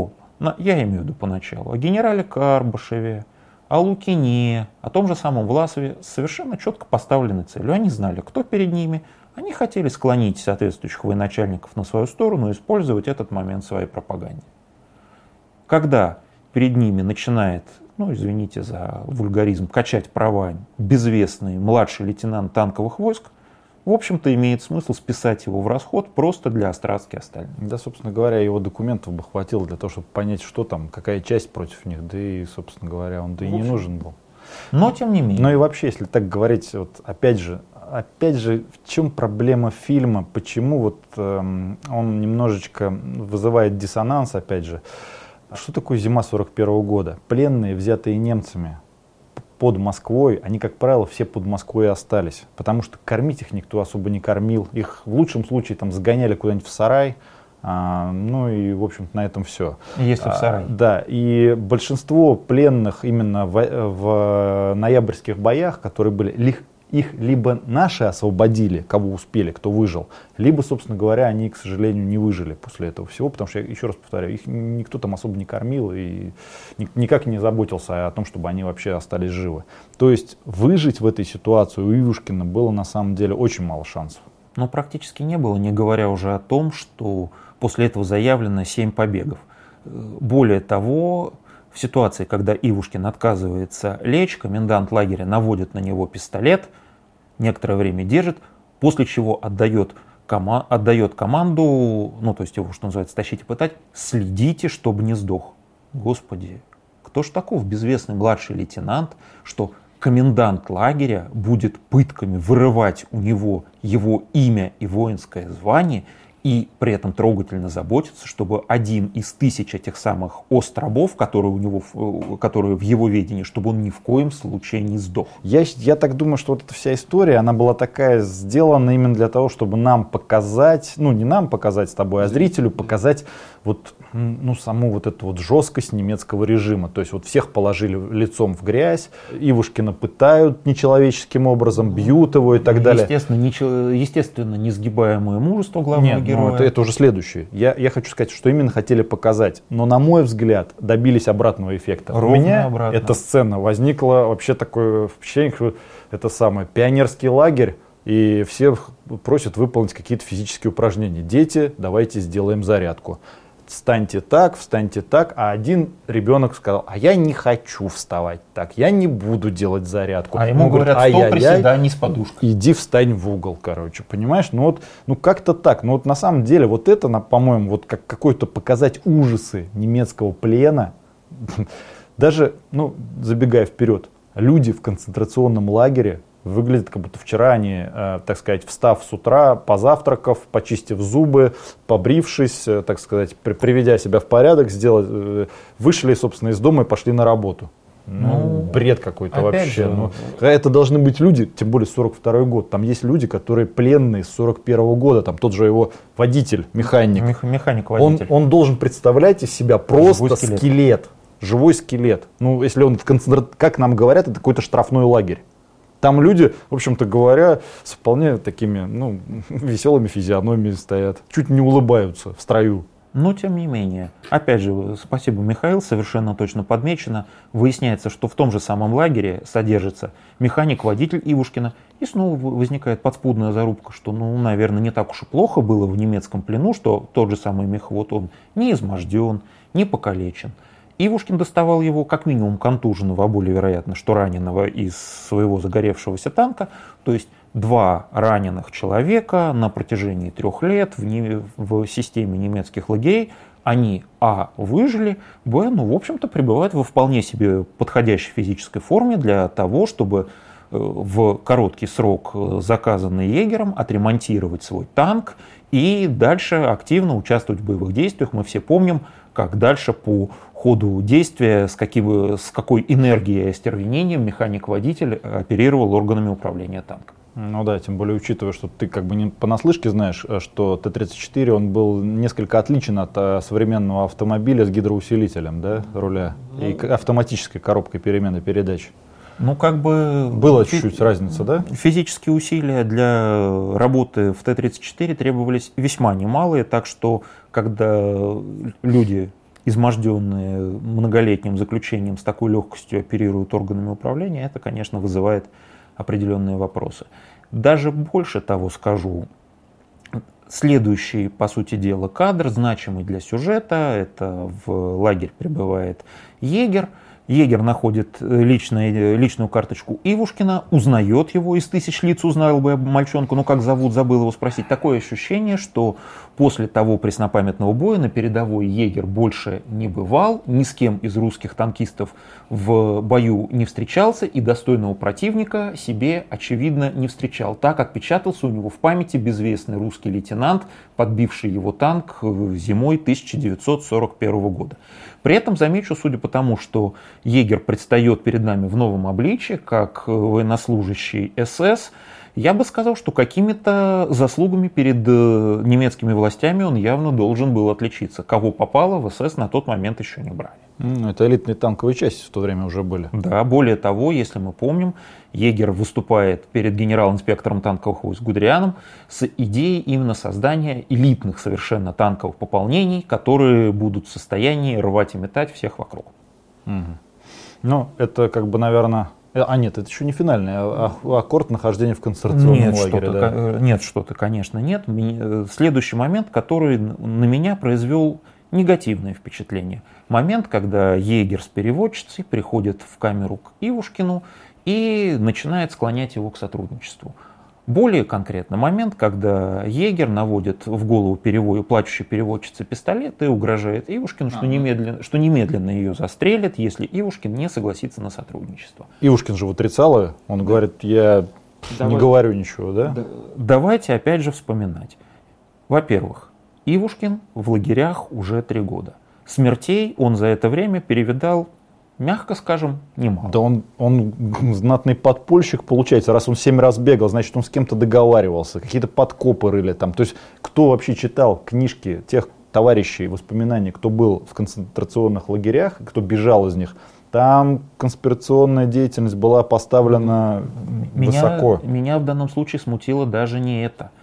я имею в виду поначалу, о генерале Карбышеве, о Лукине, о том же самом Власове с совершенно четко поставленной целью. Они знали, кто перед ними. Они хотели склонить соответствующих военачальников на свою сторону и использовать этот момент в своей пропаганде. Когда перед ними начинает, ну извините за вульгаризм, качать права безвестный младший лейтенант танковых войск, в общем-то имеет смысл списать его в расход просто для острастки остальных. Да, собственно говоря, его документов бы хватило для того, чтобы понять, что там, какая часть против них, да и, собственно говоря, он и не нужен был. Но тем не менее. Ну и вообще, если так говорить, вот опять же, в чем проблема фильма, почему вот он немножечко вызывает диссонанс, опять же. Что такое зима 1941 года? Пленные, взятые немцами под Москвой, они, как правило, все под Москвой и остались. Потому что кормить их никто особо не кормил. Их в лучшем случае там загоняли куда-нибудь в сарай. Ну и, в общем-то, на этом все. Если в сарай. Да, и большинство пленных именно в ноябрьских боях, которые были, их либо наши освободили, кого успели, кто выжил, либо, собственно говоря, они, к сожалению, не выжили после этого всего, потому что, я еще раз повторяю, их никто там особо не кормил и никак не заботился о том, чтобы они вообще остались живы. То есть выжить в этой ситуации у Ивушкина было на самом деле очень мало шансов. Но практически не было, не говоря уже о том, что после этого заявлено 7 побегов. Более того, в ситуации, когда Ивушкин отказывается лечь, комендант лагеря наводит на него пистолет, некоторое время держит, после чего отдает команду, ну то есть его, что называется, тащить и пытать, следите, чтобы не сдох. Господи, кто ж таков безвестный младший лейтенант, что комендант лагеря будет пытками вырывать у него его имя и воинское звание, и при этом трогательно заботиться, чтобы один из 1000 этих самых остробов, которые в его ведении, чтобы он ни в коем случае не сдох. Я так думаю, что вот эта вся история, она была такая сделана именно для того, чтобы нам показать, ну не нам показать с тобой, а зрителю показать вот, ну, саму вот эту вот жесткость немецкого режима. То есть вот всех положили лицом в грязь, Ивушкина пытают нечеловеческим образом, бьют его и так далее. Естественно, несгибаемое мужество главного героя. героя. Это уже следующее. Я хочу сказать, что именно хотели показать. Но, на мой взгляд, добились обратного эффекта. Ровно у меня обратно. эта сцена возникла вообще такое впечатление, что это самое пионерский лагерь, и все просят выполнить какие-то физические упражнения. Дети, давайте сделаем зарядку. Встаньте так, а один ребенок сказал, а я не хочу вставать так, я не буду делать зарядку. А ему говорят, 100 приседаний с подушкой. Иди встань в угол, понимаешь? Как-то так. Но на самом деле вот это, по-моему, вот как какой-то показать ужасы немецкого плена, даже, забегая вперед, люди в концентрационном лагере выглядят, как будто вчера они, так сказать, встав с утра, позавтракав, почистив зубы, побрившись, так сказать, приведя себя в порядок, вышли, собственно, из дома и пошли на работу. Бред какой-то вообще. Это должны быть люди, тем более 42-й год. Там есть люди, которые пленные с 41-го года. Там тот же его водитель, механик. Механик-водитель. Он должен представлять из себя просто скелет. Живой скелет. Если он как нам говорят, это какой-то штрафной лагерь. Там люди, в общем-то говоря, с вполне такими, веселыми физиономиями стоят. Чуть не улыбаются в строю. Но тем не менее, опять же, спасибо, Михаил, совершенно точно подмечено. Выясняется, что в том же самом лагере содержится механик-водитель Ивушкина. И снова возникает подспудная зарубка, что, наверное, не так уж и плохо было в немецком плену, что тот же самый мехвод, он не изможден, не покалечен. Ивушкин доставал его как минимум контуженного, а более вероятно, что раненого из своего загоревшегося танка. То есть 2 раненых человека на протяжении 3 лет в системе немецких лагерей, они выжили, в общем-то, пребывают во вполне себе подходящей физической форме для того, чтобы в короткий срок, заказанный егерем, отремонтировать свой танк и дальше активно участвовать в боевых действиях. Мы все помним, как дальше по ходу действия, с какой энергией и остервенением механик-водитель оперировал органами управления танком. Тем более учитывая, что ты не понаслышке знаешь, что Т-34 он был несколько отличен от современного автомобиля с гидроусилителем, руля и автоматической коробкой перемены передач. Было чуть-чуть разница, да? Физические усилия для работы в Т-34 требовались весьма немалые, так что когда люди, изможденные многолетним заключением, с такой легкостью оперируют органами управления, это, конечно, вызывает определенные вопросы. Даже больше того скажу. Следующий, по сути дела, кадр, значимый для сюжета, это в лагерь прибывает егерь. Егерь находит личную карточку Ивушкина, узнает его, из 1000 лиц узнал бы мальчонку, как зовут, забыл его спросить. Такое ощущение, что после того преснопамятного боя на передовой егерь больше не бывал, ни с кем из русских танкистов в бою не встречался и достойного противника себе, очевидно, не встречал. Так отпечатался у него в памяти безвестный русский лейтенант, подбивший его танк зимой 1941 года. При этом замечу, судя по тому, что егерь предстает перед нами в новом обличии, как военнослужащий СС, я бы сказал, что какими-то заслугами перед немецкими властями он явно должен был отличиться. Кого попало, в СС на тот момент еще не брали. Это элитные танковые части в то время уже были. Да, более того, если мы помним, егерь выступает перед генерал-инспектором танковых войск Гудерианом с идеей именно создания элитных совершенно танковых пополнений, которые будут в состоянии рвать и метать всех вокруг. Это наверное... Нет, это еще не финальный аккорд нахождения в концентрационном лагере. Нет, конечно, нет. Следующий момент, который на меня произвел негативное впечатление. Момент, когда егерь с переводчицей приходит в камеру к Ивушкину и начинает склонять его к сотрудничеству. Более конкретно момент, когда егерь наводит в голову плачущей переводчице пистолет и угрожает Ивушкину, что немедленно ее застрелит, если Ивушкин не согласится на сотрудничество. Ивушкин же отрицал ее, он говорит, я не говорю ничего, да? Давайте опять же вспоминать. Во-первых, Ивушкин в лагерях уже 3 года. Смертей он за это время перевидал, мягко скажем, немало. Да он знатный подпольщик, получается, раз он 7 раз бегал, значит, он с кем-то договаривался, какие-то подкопы рыли там. То есть, кто вообще читал книжки тех товарищей, воспоминания, кто был в концентрационных лагерях, кто бежал из них, там конспирационная деятельность была поставлена высоко. Меня в данном случае смутило даже не это.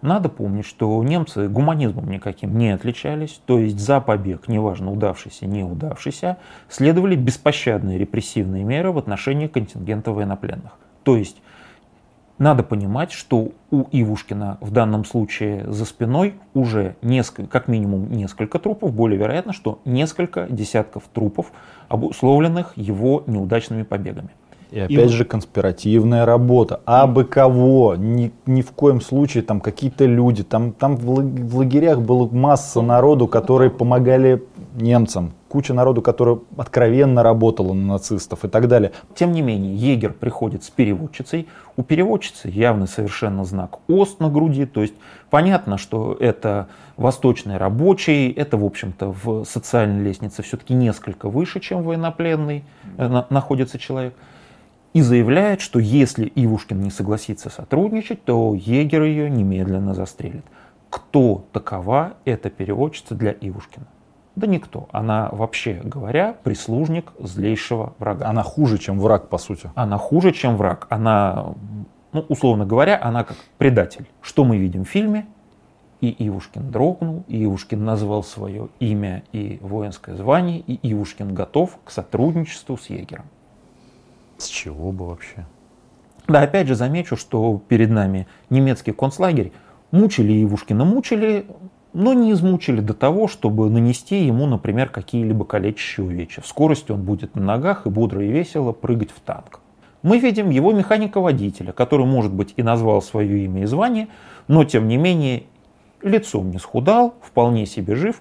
Надо помнить, что немцы гуманизмом никаким не отличались, то есть за побег, неважно удавшийся, не удавшийся, следовали беспощадные репрессивные меры в отношении контингента военнопленных. То есть надо понимать, что у Ивушкина в данном случае за спиной уже как минимум несколько трупов, более вероятно, что несколько десятков трупов, обусловленных его неудачными побегами. И опять же конспиративная работа. Абы кого, ни в коем случае там какие-то люди. Там в лагерях была масса народу, которые помогали немцам. Куча народу, которая откровенно работала на нацистов и так далее. Тем не менее, егерь приходит с переводчицей. У переводчицы явный совершенно знак ОС на груди. То есть понятно, что это восточный рабочий. Это, в общем-то, в социальной лестнице все-таки несколько выше, чем военнопленный находится человек. И заявляет, что если Ивушкин не согласится сотрудничать, то егерь ее немедленно застрелит. Кто такова эта переводчица для Ивушкина? Да никто. Она, вообще говоря, прислужник злейшего врага. Она хуже, чем враг, по сути. Она хуже, чем враг. Она, условно говоря, она как предатель. Что мы видим в фильме? И Ивушкин дрогнул, и Ивушкин назвал свое имя и воинское звание, и Ивушкин готов к сотрудничеству с егерем. С чего бы вообще? Да, опять же замечу, что перед нами немецкий концлагерь. Мучили Ивушкина, но не измучили до того, чтобы нанести ему, например, какие-либо калечащие увечья. В скорости он будет на ногах и бодро и весело прыгать в танк. Мы видим его механика-водителя, который, может быть, и назвал свое имя и звание, но, тем не менее, лицом не схудал, вполне себе жив.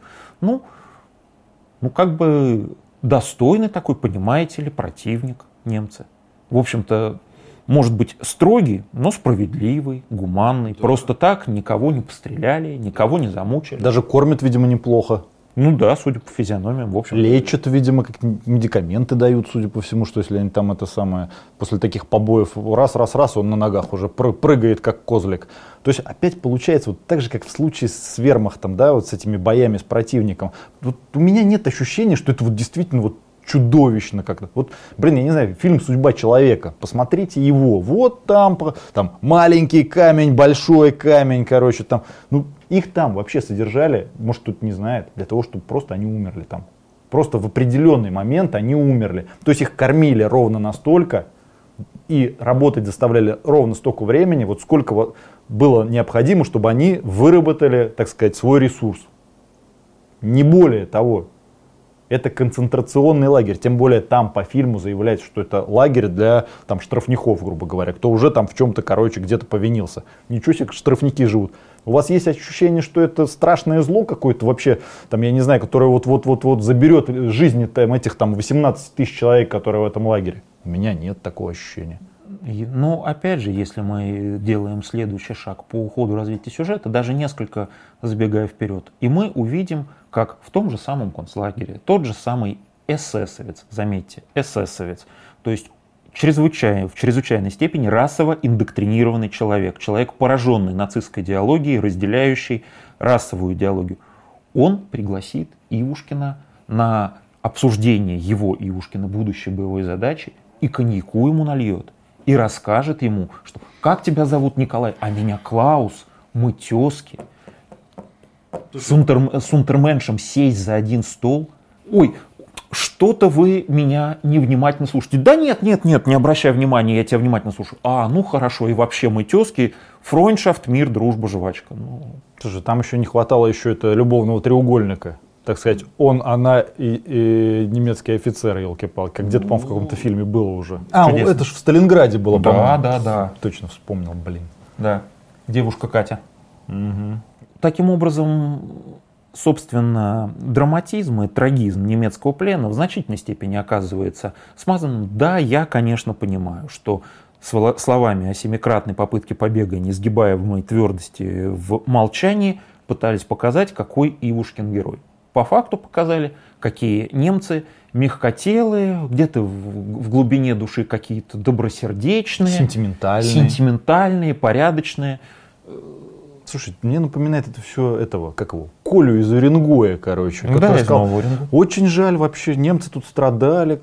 Как бы достойный такой, понимаете ли, противник немцы. В общем-то, может быть строгий, но справедливый, гуманный. Да. Просто так никого не постреляли, никого не замучили. Даже кормят, видимо, неплохо. Ну да, судя по физиономиям, в общем. Лечат, видимо, как медикаменты дают, судя по всему, что если они там после таких побоев раз, он на ногах уже прыгает, как козлик. То есть опять получается вот так же, как в случае с вермахтом, да, вот с этими боями с противником. Вот у меня нет ощущения, что это вот действительно вот чудовищно как-то. Вот, я не знаю, фильм «Судьба человека». Посмотрите его. Вот там маленький камень, большой камень, их там вообще содержали, может, кто-то не знает, для того, чтобы просто они умерли там. Просто в определенный момент они умерли. То есть их кормили ровно настолько и работать заставляли ровно столько времени, вот сколько было необходимо, чтобы они выработали, так сказать, свой ресурс. Не более того. Это концентрационный лагерь, тем более там по фильму заявляется, что это лагерь для штрафников, грубо говоря, кто уже там в чем-то, где-то повинился. Ничего себе, штрафники живут. У вас есть ощущение, что это страшное зло какое-то вообще, я не знаю, которое вот заберет жизни этих 18 тысяч человек, которые в этом лагере? У меня нет такого ощущения. Но опять же, если мы делаем следующий шаг по ходу развития сюжета, даже несколько забегая вперед, и мы увидим, как в том же самом концлагере тот же самый эсэсовец, заметьте, эсэсовец, то есть в чрезвычайной степени расово индоктринированный человек, пораженный нацистской идеологией, разделяющий расовую идеологию, он пригласит Ивушкина на обсуждение его, Ивушкина, будущей боевой задачи и коньяку ему нальет. И расскажет ему, что «Как тебя зовут, Николай?» «А меня Клаус, мы тезки». С унтерменшем сесть за один стол. «Ой, что-то вы меня невнимательно слушаете». «Да нет, не обращай внимания, я тебя внимательно слушаю». Хорошо, и вообще мы тезки, фройндшафт, мир, дружба, жвачка». Слушай, там еще не хватало это любовного треугольника. Так сказать, он, она и немецкий офицер, елки-палки. Где-то, по-моему, в каком-то фильме было уже. Чудесно. Это же в Сталинграде было, по-моему. Да. Точно вспомнил, Да, девушка Катя. Угу. Таким образом, собственно, драматизм и трагизм немецкого плена в значительной степени оказывается смазанным. Да, я, конечно, понимаю, что словами о семикратной попытке побега, несгибаемой твердости в молчании, пытались показать, какой Ивушкин герой. По факту показали, какие немцы мягкотелые, где-то в глубине души какие-то добросердечные, сентиментальные, порядочные. Слушай, мне напоминает это все Колю из Уренгоя, который сказал, очень жаль вообще, немцы тут страдали,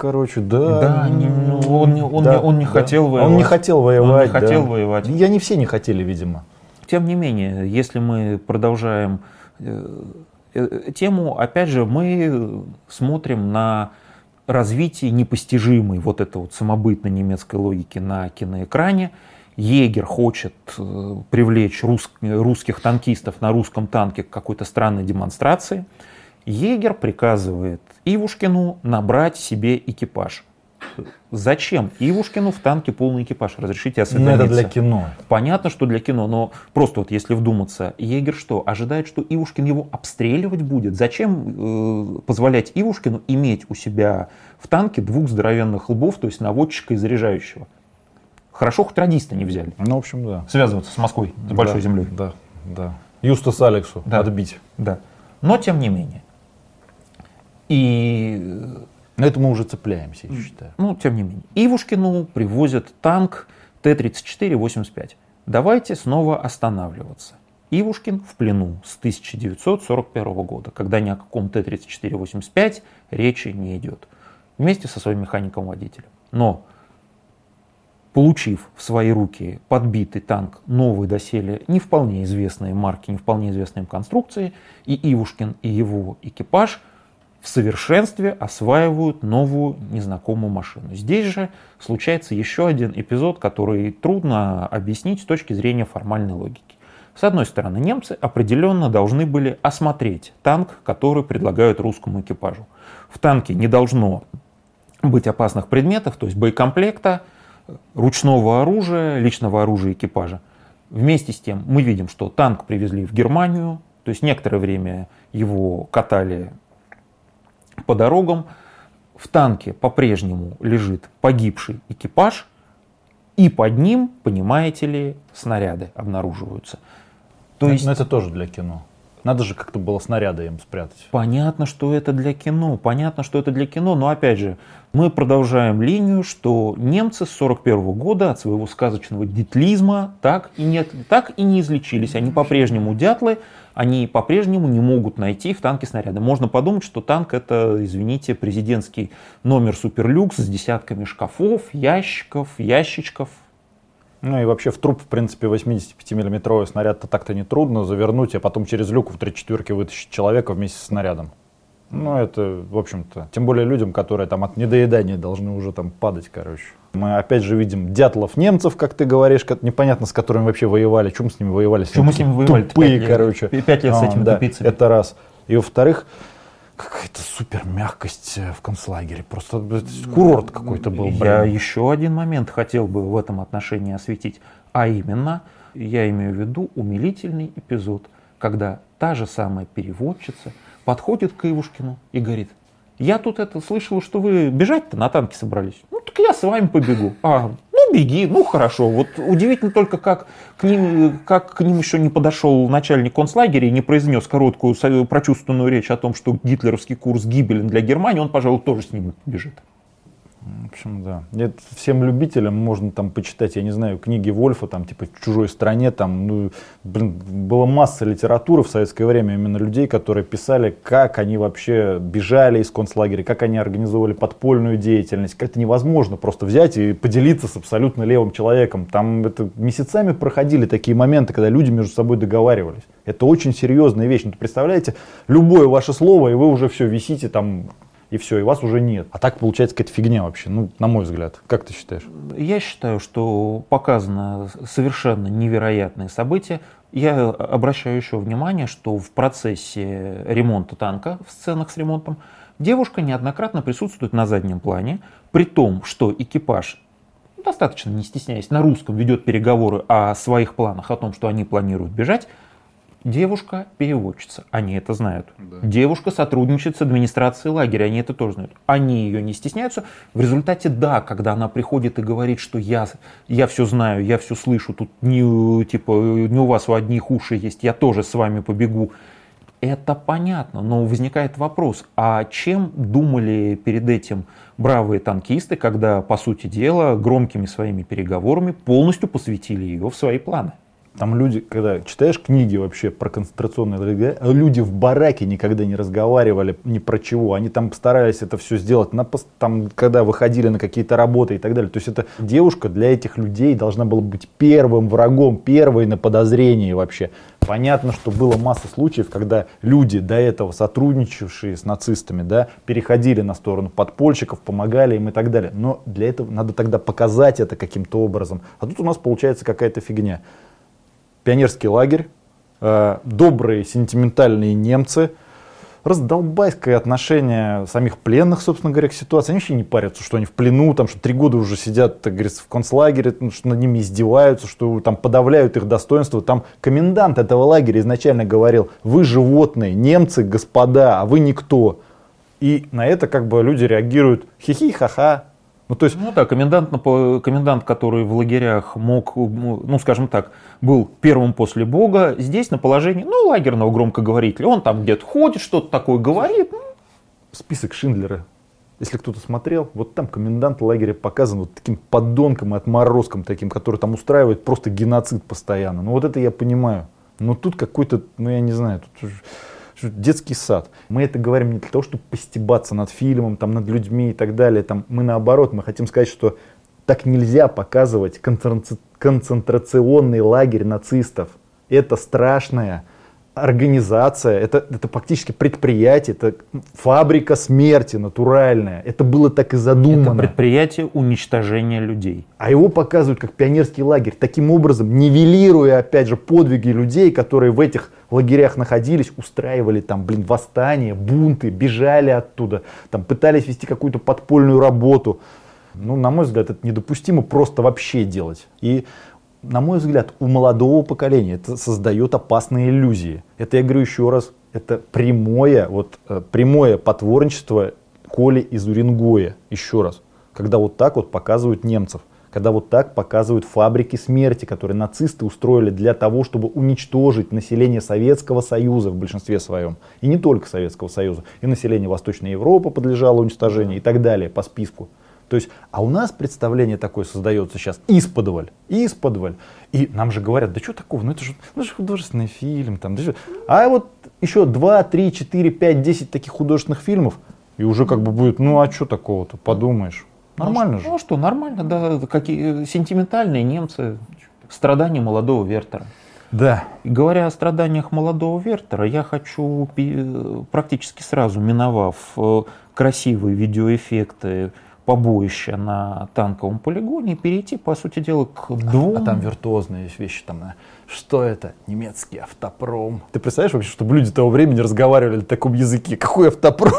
он не хотел воевать. Он не хотел воевать. Я не все не хотели, видимо. тем не менее, если мы продолжаем тему, опять же, мы смотрим на развитие непостижимой вот этой вот самобытной немецкой логики на киноэкране. Егер хочет привлечь русских танкистов на русском танке к какой-то странной демонстрации. Егер приказывает Ивушкину набрать себе экипаж. Зачем Ивушкину в танке полный экипаж? Разрешите осведомиться. Это для кино. Понятно, что для кино, но просто вот если вдуматься, Егер что, ожидает, что Ивушкин его обстреливать будет? Зачем позволять Ивушкину иметь у себя в танке двух здоровенных лбов, то есть наводчика и заряжающего? Хорошо, хоть радиста не взяли. Ну, в общем, да. Связываться с Москвой, с большой землей. Да, да. Юстас Алексу отбить. Да. Но тем не менее. И... На это мы уже цепляемся, я считаю. Ну, тем не менее. Ивушкину привозят танк Т-34-85. Давайте снова останавливаться. Ивушкин в плену с 1941 года, когда ни о каком Т-34-85 речи не идет. Вместе со своим механиком-водителем. Но, получив в свои руки подбитый танк новой доселе не вполне известной марки, не вполне известной конструкции, и Ивушкин, и его экипаж в совершенстве осваивают новую незнакомую машину. Здесь же случается еще один эпизод, который трудно объяснить с точки зрения формальной логики. С одной стороны, немцы определенно должны были осмотреть танк, который предлагают русскому экипажу. В танке не должно быть опасных предметов, то есть боекомплекта, ручного оружия, личного оружия экипажа. Вместе с тем мы видим, что танк привезли в Германию, то есть некоторое время его катали по дорогам. В танке по-прежнему лежит погибший экипаж, и под ним, понимаете ли, снаряды обнаруживаются. То есть... Но это тоже для кино. Надо же как-то было снаряды им спрятать. Понятно, что это для кино, но опять же, мы продолжаем линию, что немцы с 1941 года от своего сказочного дятлизма так и не излечились. Они по-прежнему дятлы, они по-прежнему не могут найти в танке снаряды. Можно подумать, что танк это, извините, президентский номер Суперлюкс с десятками шкафов, ящичков. Ну и вообще в труп, в принципе, 85-миллиметровый снаряд-то так-то не трудно завернуть, а потом через люк в 3/4 вытащить человека вместе с снарядом. Ну это, в общем-то, тем более людям, которые там от недоедания должны уже там падать, короче. Мы опять же видим дятлов немцев, как ты говоришь, непонятно с которыми вообще воевали, чем мы с ними воевали. Чем мы с ними воевали? Тупые, короче. 5 лет с этими тупицами. Это раз. И во-вторых, какая-то супер мягкость в концлагере. Просто курорт какой-то был. Я еще один момент хотел бы в этом отношении осветить. А именно, я имею в виду умилительный эпизод, когда та же самая переводчица подходит к Ивушкину и говорит: я тут слышала, что вы бежать-то на танке собрались. Ну так я с вами побегу. Ну беги, ну хорошо. Вот удивительно только, как к ним еще не подошел начальник концлагеря и не произнес короткую прочувственную речь о том, что гитлеровский курс гибелен для Германии, он, пожалуй, тоже с ним побежит. В общем, да. Это всем любителям можно там почитать, я не знаю, книги Вольфа, там, типа «В чужой стране», там, была масса литературы в советское время именно людей, которые писали, как они вообще бежали из концлагеря, как они организовывали подпольную деятельность. Как-то невозможно просто взять и поделиться с абсолютно левым человеком. Там это месяцами проходили такие моменты, когда люди между собой договаривались. Это очень серьезная вещь. Ну, представляете, любое ваше слово, и вы уже все висите там, и все, и вас уже нет. А так получается какая-то фигня вообще, ну, на мой взгляд. Как ты считаешь? Я считаю, что показано совершенно невероятные события. Я обращаю еще внимание, что в процессе ремонта танка, в сценах с ремонтом, девушка неоднократно присутствует на заднем плане, при том, что экипаж, достаточно не стесняясь, на русском ведет переговоры о своих планах, о том, что они планируют бежать. Девушка переводчица, они это знают. Да. Девушка сотрудничает с администрацией лагеря, они это тоже знают. Они ее не стесняются. В результате, да, когда она приходит и говорит, что я все знаю, я все слышу, тут не у вас у одних уши есть, я тоже с вами побегу. Это понятно, но возникает вопрос, а чем думали перед этим бравые танкисты, когда, по сути дела, громкими своими переговорами полностью посвятили ее в свои планы? Там люди, когда читаешь книги вообще про концентрационные лагеря, люди в бараке никогда не разговаривали ни про чего. Они там старались это все сделать, там, когда выходили на какие-то работы и так далее. То есть эта девушка для этих людей должна была быть первым врагом, первой на подозрении вообще. Понятно, что было масса случаев, когда люди, до этого сотрудничавшие с нацистами, да, переходили на сторону подпольщиков, помогали им и так далее. Но для этого надо тогда показать это каким-то образом. А тут у нас получается какая-то фигня. Пионерский лагерь, добрые сентиментальные немцы, раздолбайское отношение самих пленных, собственно говоря, к ситуации. Они вообще не парятся, что они в плену, там, что 3 года уже сидят, так говорится, в концлагере, что над ними издеваются, что там подавляют их достоинство. Там комендант этого лагеря изначально говорил: вы животные, немцы, господа, а вы никто. И на это как бы люди реагируют: хихи, ха-ха. Ну, то есть, да, комендант, который в лагерях мог, ну, скажем так, был первым после Бога, здесь на положении, ну, лагерного громкоговорителя. Он там где-то ходит, что-то такое говорит. Список Шиндлера, если кто-то смотрел, вот там комендант лагеря показан вот таким подонком и отморозком таким, который там устраивает просто геноцид постоянно. Ну, вот это я понимаю. Но тут какой-то, ну, я не знаю, тут детский сад. Мы это говорим не для того, чтобы постебаться над фильмом, там, над людьми и так далее. Там, мы наоборот, мы хотим сказать, что так нельзя показывать концентрационный лагерь нацистов. Это страшная организация, это фактически предприятие, это фабрика смерти натуральная. Это было так и задумано. Это предприятие уничтожения людей. А его показывают как пионерский лагерь, таким образом нивелируя, опять же, подвиги людей, которые в этих лагерях находились, устраивали там, восстания, бунты, бежали оттуда, там, пытались вести какую-то подпольную работу. Ну, на мой взгляд, это недопустимо просто вообще делать. И, на мой взгляд, у молодого поколения это создает опасные иллюзии. Это, я говорю еще раз, это прямое потворничество Коли из Уренгоя. Еще раз. Когда вот так вот показывают немцев. Когда вот так показывают фабрики смерти, которые нацисты устроили для того, чтобы уничтожить население Советского Союза в большинстве своем. И не только Советского Союза. И население Восточной Европы подлежало уничтожению и так далее по списку. То есть, а у нас представление такое создается сейчас исподволь. И нам же говорят: да что такого, ну это же художественный фильм. Там, да а вот еще 2, 3, 4, 5, 10 таких художественных фильмов, и уже как бы будет, ну а что такого-то, подумаешь. Нормально же. Ну что, нормально, да, какие сентиментальные немцы, страдания молодого Вертера. Да. И говоря о страданиях молодого Вертера, я хочу, практически сразу миновав красивые видеоэффекты побоища на танковом полигоне, перейти, по сути дела, к двум... А там виртуозные вещи, там, что это? Немецкий автопром. Ты представляешь вообще, чтобы люди того времени разговаривали на таком языке? Какой автопром?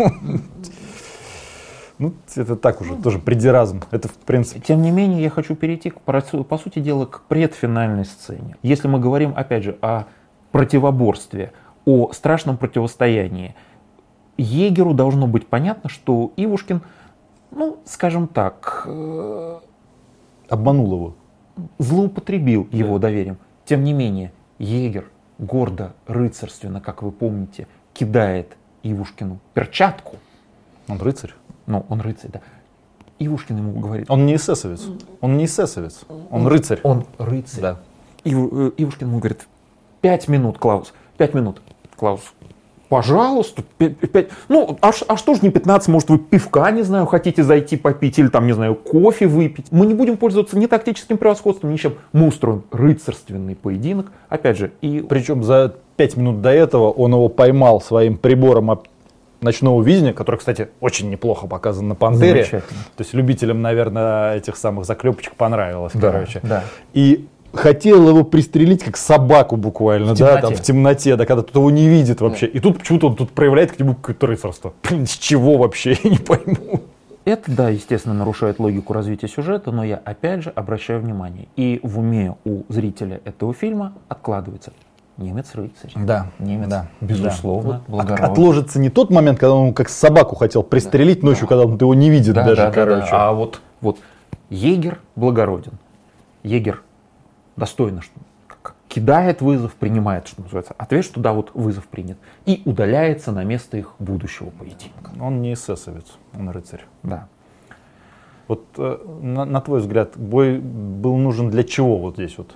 Ну, это так уже, тоже придиразм. Это в принципе. Тем не менее, я хочу перейти, по сути дела, к предфинальной сцене. Если мы говорим, опять же, о противоборстве, о страшном противостоянии, егеру должно быть понятно, что Ивушкин, ну, скажем так, обманул его. Злоупотребил его доверием. Тем не менее, егер гордо, рыцарственно, как вы помните, кидает Ивушкину перчатку. Он рыцарь. Ну, он рыцарь, да. Ивушкин ему говорит... Он не эсэсовец. Он не эсэсовец. Он рыцарь. Он рыцарь. Да. Ивушкин ему говорит: 5 минут, Клаус. 5 минут. Клаус: пожалуйста, 5. Ну, а что ж не 15? Может, вы пивка, не знаю, хотите зайти попить или там, не знаю, кофе выпить. Мы не будем пользоваться ни тактическим превосходством, ничем. Мы устроим рыцарственный поединок. Опять же, и... Причем за 5 минут до этого он его поймал своим прибором ночного видения, который, кстати, очень неплохо показан на «Пантере». То есть любителям, наверное, этих самых заклепочек понравилось, да, короче. Да. И хотел его пристрелить как собаку буквально, в темноте, да, когда кто-то его не видит вообще. И тут почему-то он тут проявляет к нему какое-то рыцарство. С чего вообще, я не пойму. Это, да, естественно, нарушает логику развития сюжета, но я опять же обращаю внимание. И в уме у зрителя этого фильма откладывается: немец-рыцарь. Да. Немец, да, безусловно, да. благородный. Отложится не тот момент, когда он как собаку хотел пристрелить ночью, когда он его не видит даже, короче. Да. А вот егер благороден. Егер достойно, что кидает вызов, принимает, что называется, ответ, что да, вот вызов принят. И удаляется на место их будущего поединка. Он не эсэсовец, он рыцарь. Да. Вот на твой взгляд, бой был нужен для чего вот здесь вот?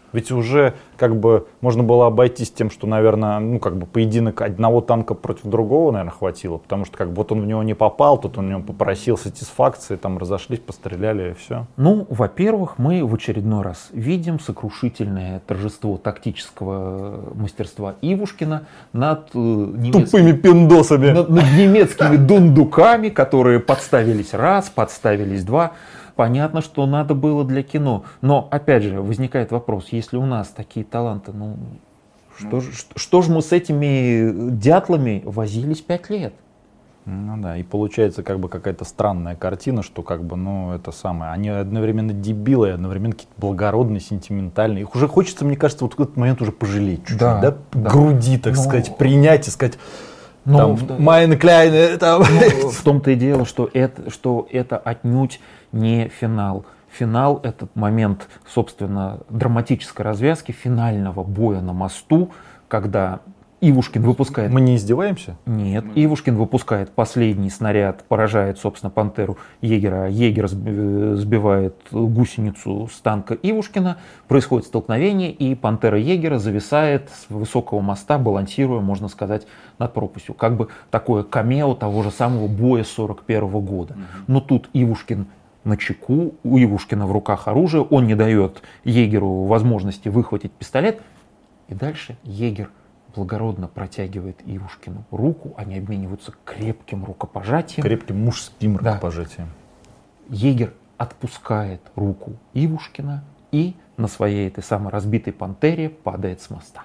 Ведь уже как бы можно было обойтись тем, что, наверное, ну как бы поединок одного танка против другого, наверное, хватило, потому что как бы вот он в него не попал, тут он в него попросил сатисфакции, там разошлись, постреляли и все. Ну, во-первых, мы в очередной раз видим сокрушительное торжество тактического мастерства Ивушкина над тупыми пиндосами, над немецкими дундуками, которые подставились раз, подставились два. Понятно, что надо было для кино. Но, опять же, возникает вопрос, если у нас такие таланты, ну, что же мы с этими дятлами возились 5 лет? Ну да, и получается как бы какая-то странная картина, что как бы, ну, это самое, они одновременно дебилы, одновременно какие-то благородные, сентиментальные. Их уже хочется, мне кажется, вот в этот момент уже пожалеть чуть-чуть, да? Груди, так сказать, принять и сказать... Там, Майн Кляйн, там. В том-то и дело, что это отнюдь не финал. Финал — это момент, собственно, драматической развязки, финального боя на мосту, когда Ивушкин выпускает... Мы не издеваемся? Нет. Ивушкин выпускает последний снаряд, поражает, собственно, пантеру Егера. Егер сбивает гусеницу с танка Ивушкина. Происходит столкновение, и пантера Егера зависает с высокого моста, балансируя, можно сказать, над пропастью. Как бы такое камео того же самого боя 1941 года. Но тут Ивушкин на чеку, у Ивушкина в руках оружие, он не дает Егеру возможности выхватить пистолет. И дальше Егер благородно протягивает Ивушкину руку, они обмениваются крепким рукопожатием. Крепким мужским рукопожатием. Егер отпускает руку Ивушкина и на своей этой самой разбитой пантере падает с моста.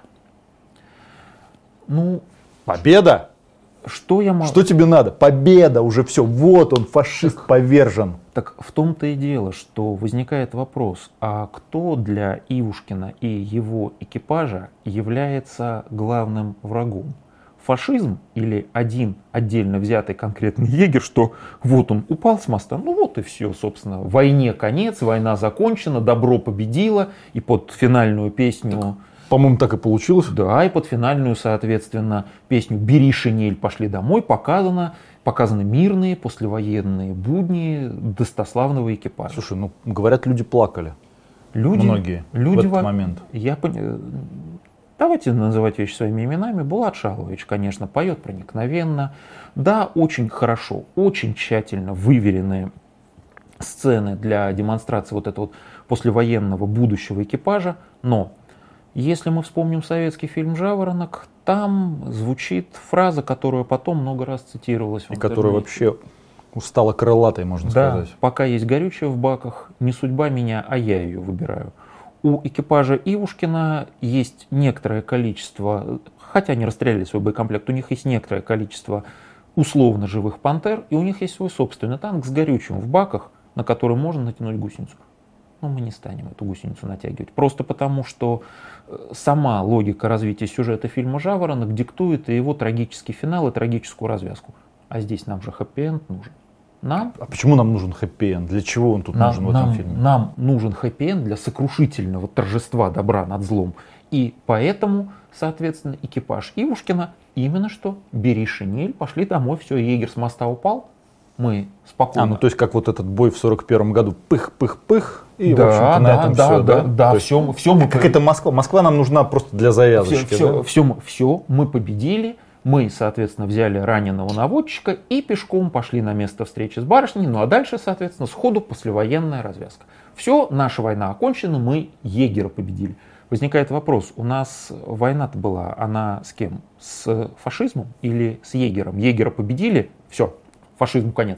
Ну, победа! Что я могу... Что тебе надо? Победа! Уже все. Вот он, фашист, повержен. Так в том-то и дело, что возникает вопрос, а кто для Ивушкина и его экипажа является главным врагом? Фашизм или один отдельно взятый конкретный егерь, что вот он упал с моста, ну вот и все, собственно, войне конец, война закончена, добро победило, и под финальную песню... По-моему, так и получилось. Да, и под финальную, соответственно, песню «Бери шинель, пошли домой» показаны мирные послевоенные будни достославного экипажа. Слушай, ну, говорят, люди плакали. Многие в этот момент. Давайте называть вещи своими именами. Булат Шалович, конечно, поет проникновенно. Да, очень хорошо, очень тщательно выверенные сцены для демонстрации вот этого вот послевоенного будущего экипажа, но если мы вспомним советский фильм «Жаворонок», там звучит фраза, которая потом много раз цитировалась. И которая вообще стала крылатой, можно сказать. Пока есть горючее в баках, не судьба меня, а я ее выбираю. У экипажа Ивушкина есть некоторое количество, хотя они расстреляли свой боекомплект, у них есть некоторое количество условно живых пантер, и у них есть свой собственный танк с горючим в баках, на который можно натянуть гусеницу. Но мы не станем эту гусеницу натягивать. Просто потому, что сама логика развития сюжета фильма «Жаворонок» диктует и его трагический финал, и трагическую развязку. А здесь нам же хэппи-энд нужен. А почему нам нужен хэппи-энд? Для чего он тут нужен в этом фильме? Нам нужен хэппи-энд для сокрушительного торжества добра над злом. И поэтому, соответственно, экипаж Ивушкина именно что «бери шинель, пошли домой, все, егерь с моста упал». Мы спокойно. Ну то есть как вот этот бой в 1941 году, пых-пых-пых, и да, в общем-то на этом все, да? Да, все мы... Как это Москва? Москва нам нужна просто для завязочки, все, мы победили, мы, соответственно, взяли раненого наводчика и пешком пошли на место встречи с барышней, ну а дальше, соответственно, сходу послевоенная развязка. Все, наша война окончена, мы егера победили. Возникает вопрос, у нас война-то была, она с кем? С фашизмом или с егером? Егера победили, все. Фашизму конец.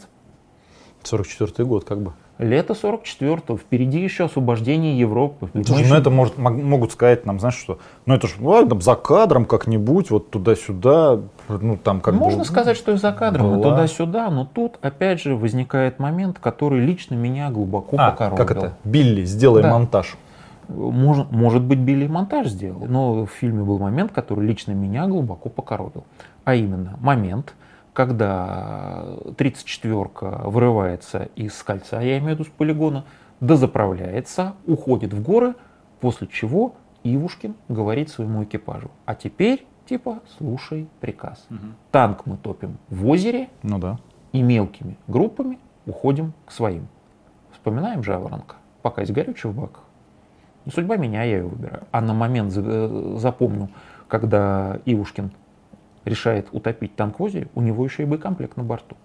44-й год, как бы. Лето 44-го. Впереди еще освобождение Европы. Слушай, это могут сказать нам, знаешь что? Ну это же ладно, за кадром как-нибудь, вот туда-сюда. Ну, там как можно сказать, что и за кадром, и туда-сюда, но тут опять же возникает момент, который лично меня глубоко покоробил. Как это? Билли, сделай монтаж. Может быть, Билли монтаж сделал, но в фильме был момент, который лично меня глубоко покоробил. А именно момент, когда 34-ка вырывается из кольца, я имею в виду с полигона, дозаправляется, уходит в горы, после чего Ивушкин говорит своему экипажу: а теперь, слушай приказ. Танк мы топим в озере, и мелкими группами уходим к своим. Вспоминаем «Жаворонка», пока есть горючее в баках. Не судьба меня, я ее выбираю. А на момент, запомню, когда Ивушкин решает утопить танк в озере, у него еще и боекомплект на борту.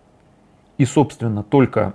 И, собственно, только,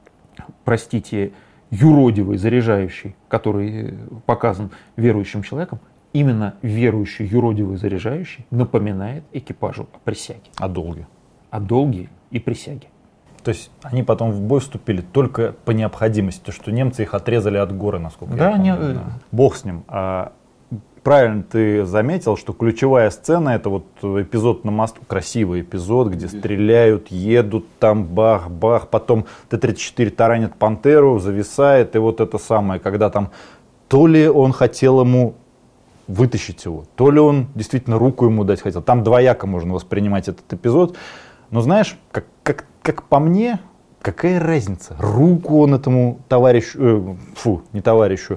простите, юродивый заряжающий, который показан верующим человеком, именно верующий юродивый заряжающий напоминает экипажу о присяге. О долге. О долге и присяге. То есть они потом в бой вступили только по необходимости, то что немцы их отрезали от горы, насколько я помню. Бог с ним. Правильно ты заметил, что ключевая сцена — это вот эпизод на мосту, красивый эпизод, где стреляют, едут, там бах-бах, потом Т-34 таранит Пантеру, зависает, и вот это самое, когда там то ли он хотел ему вытащить его, то ли он действительно руку ему дать хотел. Там двояко можно воспринимать этот эпизод. Но знаешь, как по мне, какая разница? Руку он этому товарищу, не товарищу,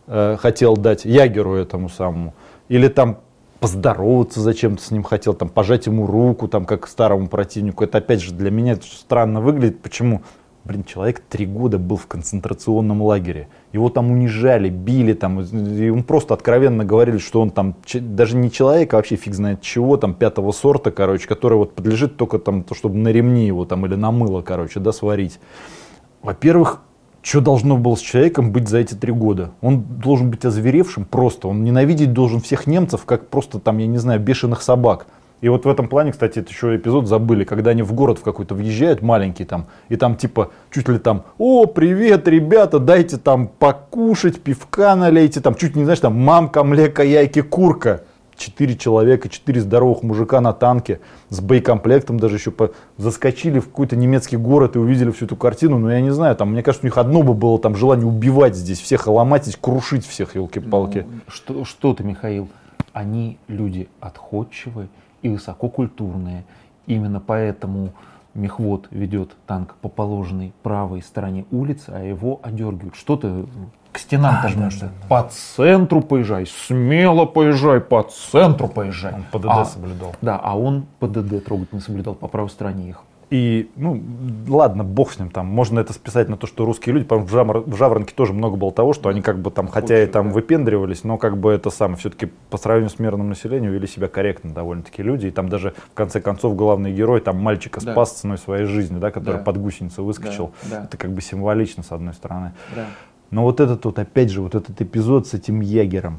хотел дать, ягеру этому самому. Или там поздороваться зачем-то с ним хотел, там пожать ему руку, там как старому противнику. Это опять же для меня странно выглядит. Почему? Человек 3 года был в концентрационном лагере. Его там унижали, били, там, и он просто откровенно говорили, что он там даже не человек, а вообще фиг знает чего, там 5-го сорта, который вот подлежит только там, чтобы на ремни его там или на мыло, сварить. Во-первых, что должно было с человеком быть за эти 3 года? Он должен быть озверевшим просто, он ненавидеть должен всех немцев, как просто там, я не знаю, бешеных собак. И вот в этом плане, кстати, это еще эпизод забыли, когда они в город в какой-то въезжают, маленький там, и там типа чуть ли там: о, привет, ребята, дайте там покушать, пивка налейте, там чуть не знаешь, там мамка, млека, яйки, курка. 4 человека, 4 здоровых мужика на танке, с боекомплектом даже еще заскочили в какой-то немецкий город и увидели всю эту картину. Но я не знаю, там, мне кажется, у них одно бы было там желание убивать здесь всех, ломать здесь, крушить всех, елки-палки. Ну, что ты, Михаил, они люди отходчивые и высококультурные. Именно поэтому мехвод ведет танк по положенной правой стороне улицы, а его одергивают. Что ты к стенам жмешься? По центру поезжай, смело поезжай, по центру поезжай. Он ПДД соблюдал. Да, а он ПДД трогательно соблюдал, по правой стороне ехал. И, ладно, бог с ним, там, можно это списать на то, что русские люди, по-моему, в «Жаворонке» тоже много было того, что они как бы там, хотя и там выпендривались, но как бы это самое, все-таки по сравнению с мирным населением вели себя корректно довольно-таки люди, и там даже в конце концов главный герой там мальчика спас ценой своей жизни, да, который под гусеницу выскочил, это как бы символично с одной стороны. Но вот этот вот, опять же, вот этот эпизод с этим ягером,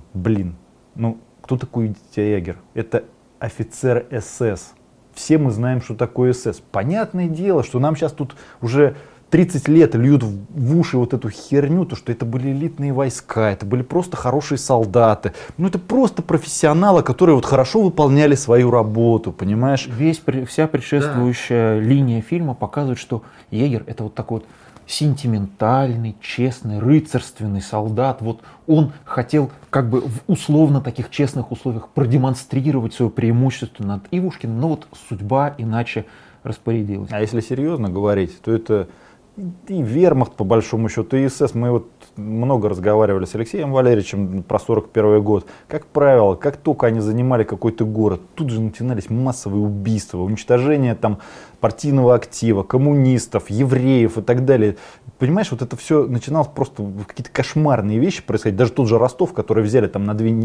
кто такой ягер? Это офицер СС. Все мы знаем, что такое СС. Понятное дело, что нам сейчас тут уже 30 лет льют в уши вот эту херню, то что это были элитные войска, это были просто хорошие солдаты. Это просто профессионалы, которые вот хорошо выполняли свою работу, понимаешь? Вся предшествующая линия фильма показывает, что егерь — это вот такой вот сентиментальный, честный, рыцарственный солдат. Вот он хотел как бы в условно таких честных условиях продемонстрировать свое преимущество над Ивушкиным, но вот судьба иначе распорядилась. А если серьезно говорить, то это и вермахт, по большому счету, и СС. Мы вот много разговаривали с Алексеем Валерьевичем про 41 год. Как правило, как только они занимали какой-то город, тут же начинались массовые убийства, уничтожение там партийного актива, коммунистов, евреев и так далее. Понимаешь, вот это все начиналось просто какие-то кошмарные вещи происходить. Даже тот же Ростов, который взяли там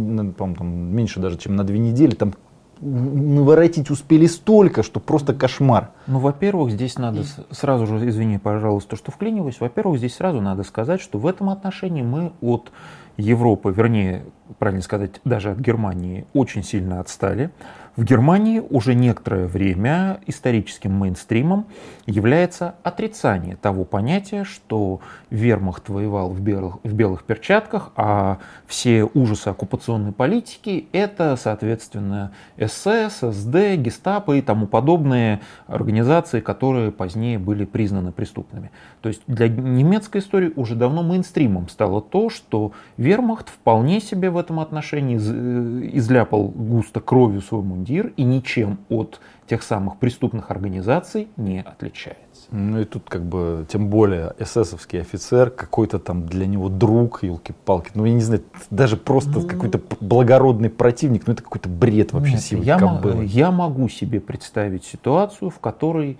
меньше даже, чем на 2 недели, там наворотить успели столько, что просто кошмар. Во-первых, здесь надо сразу же, извини, пожалуйста, что вклиниваюсь, во-первых, здесь сразу надо сказать, что в этом отношении мы от Европы, вернее, правильно сказать, даже от Германии, очень сильно отстали. В Германии уже некоторое время историческим мейнстримом является отрицание того понятия, что вермахт воевал в белых перчатках, а все ужасы оккупационной политики — это, соответственно, СС, СД, Гестапо и тому подобные организации, которые позднее были признаны преступными. То есть для немецкой истории уже давно мейнстримом стало то, что вермахт вполне себе в этом отношении изляпал густо кровью свой мундир и ничем от тех самых преступных организаций не отличается. И тут как бы, тем более, эсэсовский офицер, какой-то там для него друг, елки-палки, я не знаю, даже просто какой-то благородный противник, это какой-то бред вообще сивой кобылы. Я могу себе представить ситуацию, в которой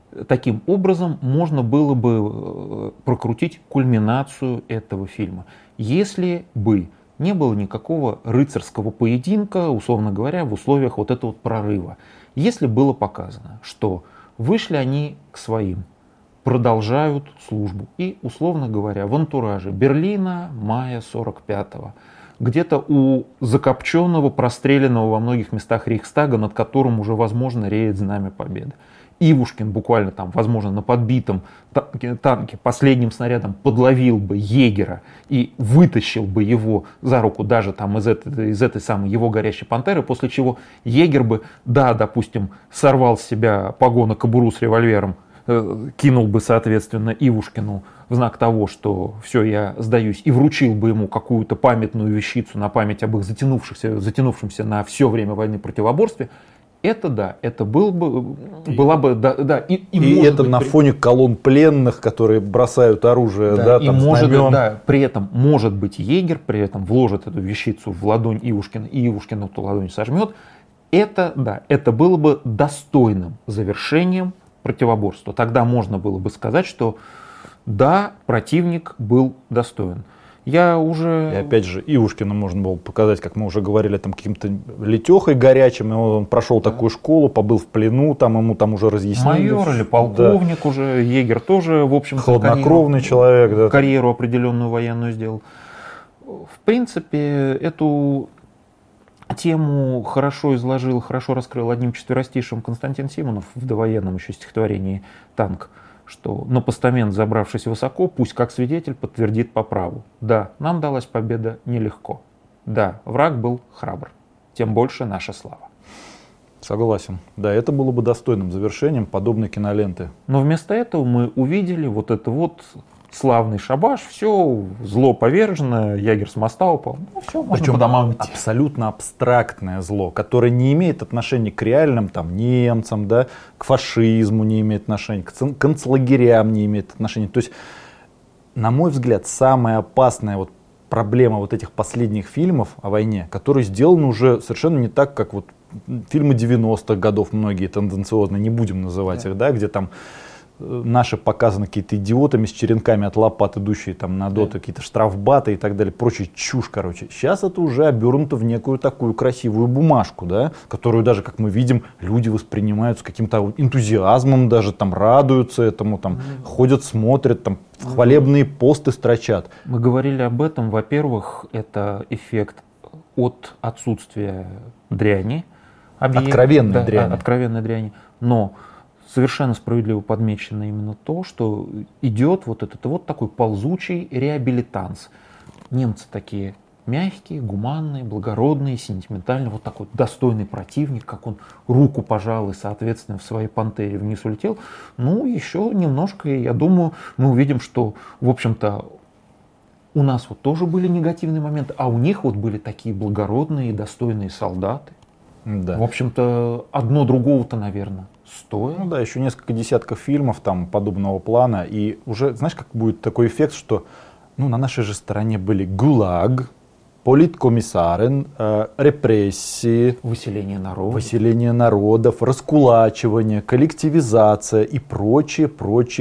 таким образом можно было бы прокрутить кульминацию этого фильма. Если бы не было никакого рыцарского поединка, условно говоря, в условиях вот этого вот прорыва. Если было показано, что вышли они к своим, продолжают службу. И, условно говоря, в антураже Берлина мая 45-го. Где-то у закопченного, простреленного во многих местах Рейхстага, над которым уже, возможно, реет знамя победы. Ивушкин буквально там, возможно, на подбитом танке последним снарядом подловил бы егера и вытащил бы его за руку даже там из этой самой его горящей пантеры, после чего егер бы, да, допустим, сорвал с себя погона кобуру с револьвером, кинул бы, соответственно, Ивушкину в знак того, что все, я сдаюсь, и вручил бы ему какую-то памятную вещицу на память об их затянувшемся на все время войны противоборстве. Это да, это была бы, да, и это быть, на фоне колонн пленных, которые бросают оружие, да, и там может, знамен. Да, при этом может быть егерь, при этом вложит эту вещицу в ладонь Ивушкина, и Ивушкин эту ладонь сожмет. Это, да, это было бы достойным завершением противоборства. Тогда можно было бы сказать, что да, противник был достоин. Я уже... И опять же, Ивушкина можно было показать, как мы уже говорили, там каким-то летехой горячим, и он прошел такую школу, побыл в плену, там ему там уже разъяснили. Майор или полковник уже, егер тоже, в общем-то, хладнокровный человек, да. Карьеру определенную военную сделал. В принципе, эту тему хорошо изложил, хорошо раскрыл одним четверостишем Константин Симонов в довоенном еще стихотворении «Танк», что на постамент, забравшись высоко, пусть как свидетель подтвердит по праву. Да, нам далась победа нелегко. Да, враг был храбр. Тем больше наша слава. Согласен. Да, это было бы достойным завершением подобной киноленты. Но вместо этого мы увидели вот это вот славный шабаш, все, зло повержено, ягер с моста упал. Ну, все, можно причем по домам идти. Абсолютно абстрактное зло, которое не имеет отношения к реальным там, немцам, да, к фашизму не имеет отношения, к концлагерям не имеет отношения. То есть, на мой взгляд, самая опасная вот проблема вот этих последних фильмов о войне, которые сделаны уже совершенно не так, как вот фильмы 90-х годов, многие тенденциозно, не будем называть их, да, где там наши показаны какие-то идиотами с черенками от лопат, идущие там на доты, какие-то штрафбаты и так далее, прочая чушь, короче. Сейчас это уже обернуто в некую такую красивую бумажку, да, которую даже, как мы видим, люди воспринимают с каким-то энтузиазмом, даже там радуются этому, там ходят, смотрят, там хвалебные посты строчат. Мы говорили об этом, во-первых, это эффект от отсутствия дряни. Откровенной дряни. Откровенной дряни. Но совершенно справедливо подмечено именно то, что идет вот этот вот такой ползучий реабилитанс. Немцы такие мягкие, гуманные, благородные, сентиментальные, вот такой достойный противник, как он руку пожал и, соответственно, в своей пантере вниз улетел. Ну, еще немножко, я думаю, мы увидим, что, в общем-то, у нас вот тоже были негативные моменты, а у них вот были такие благородные и достойные солдаты. Да. В общем-то, одно другого-то, наверное, стоит. Ну да, еще несколько десятков фильмов там подобного плана. И уже, знаешь, как будет такой эффект, что на нашей же стороне были ГУЛАГ, политкомиссарен, репрессии, выселение народов, раскулачивание, коллективизация и прочие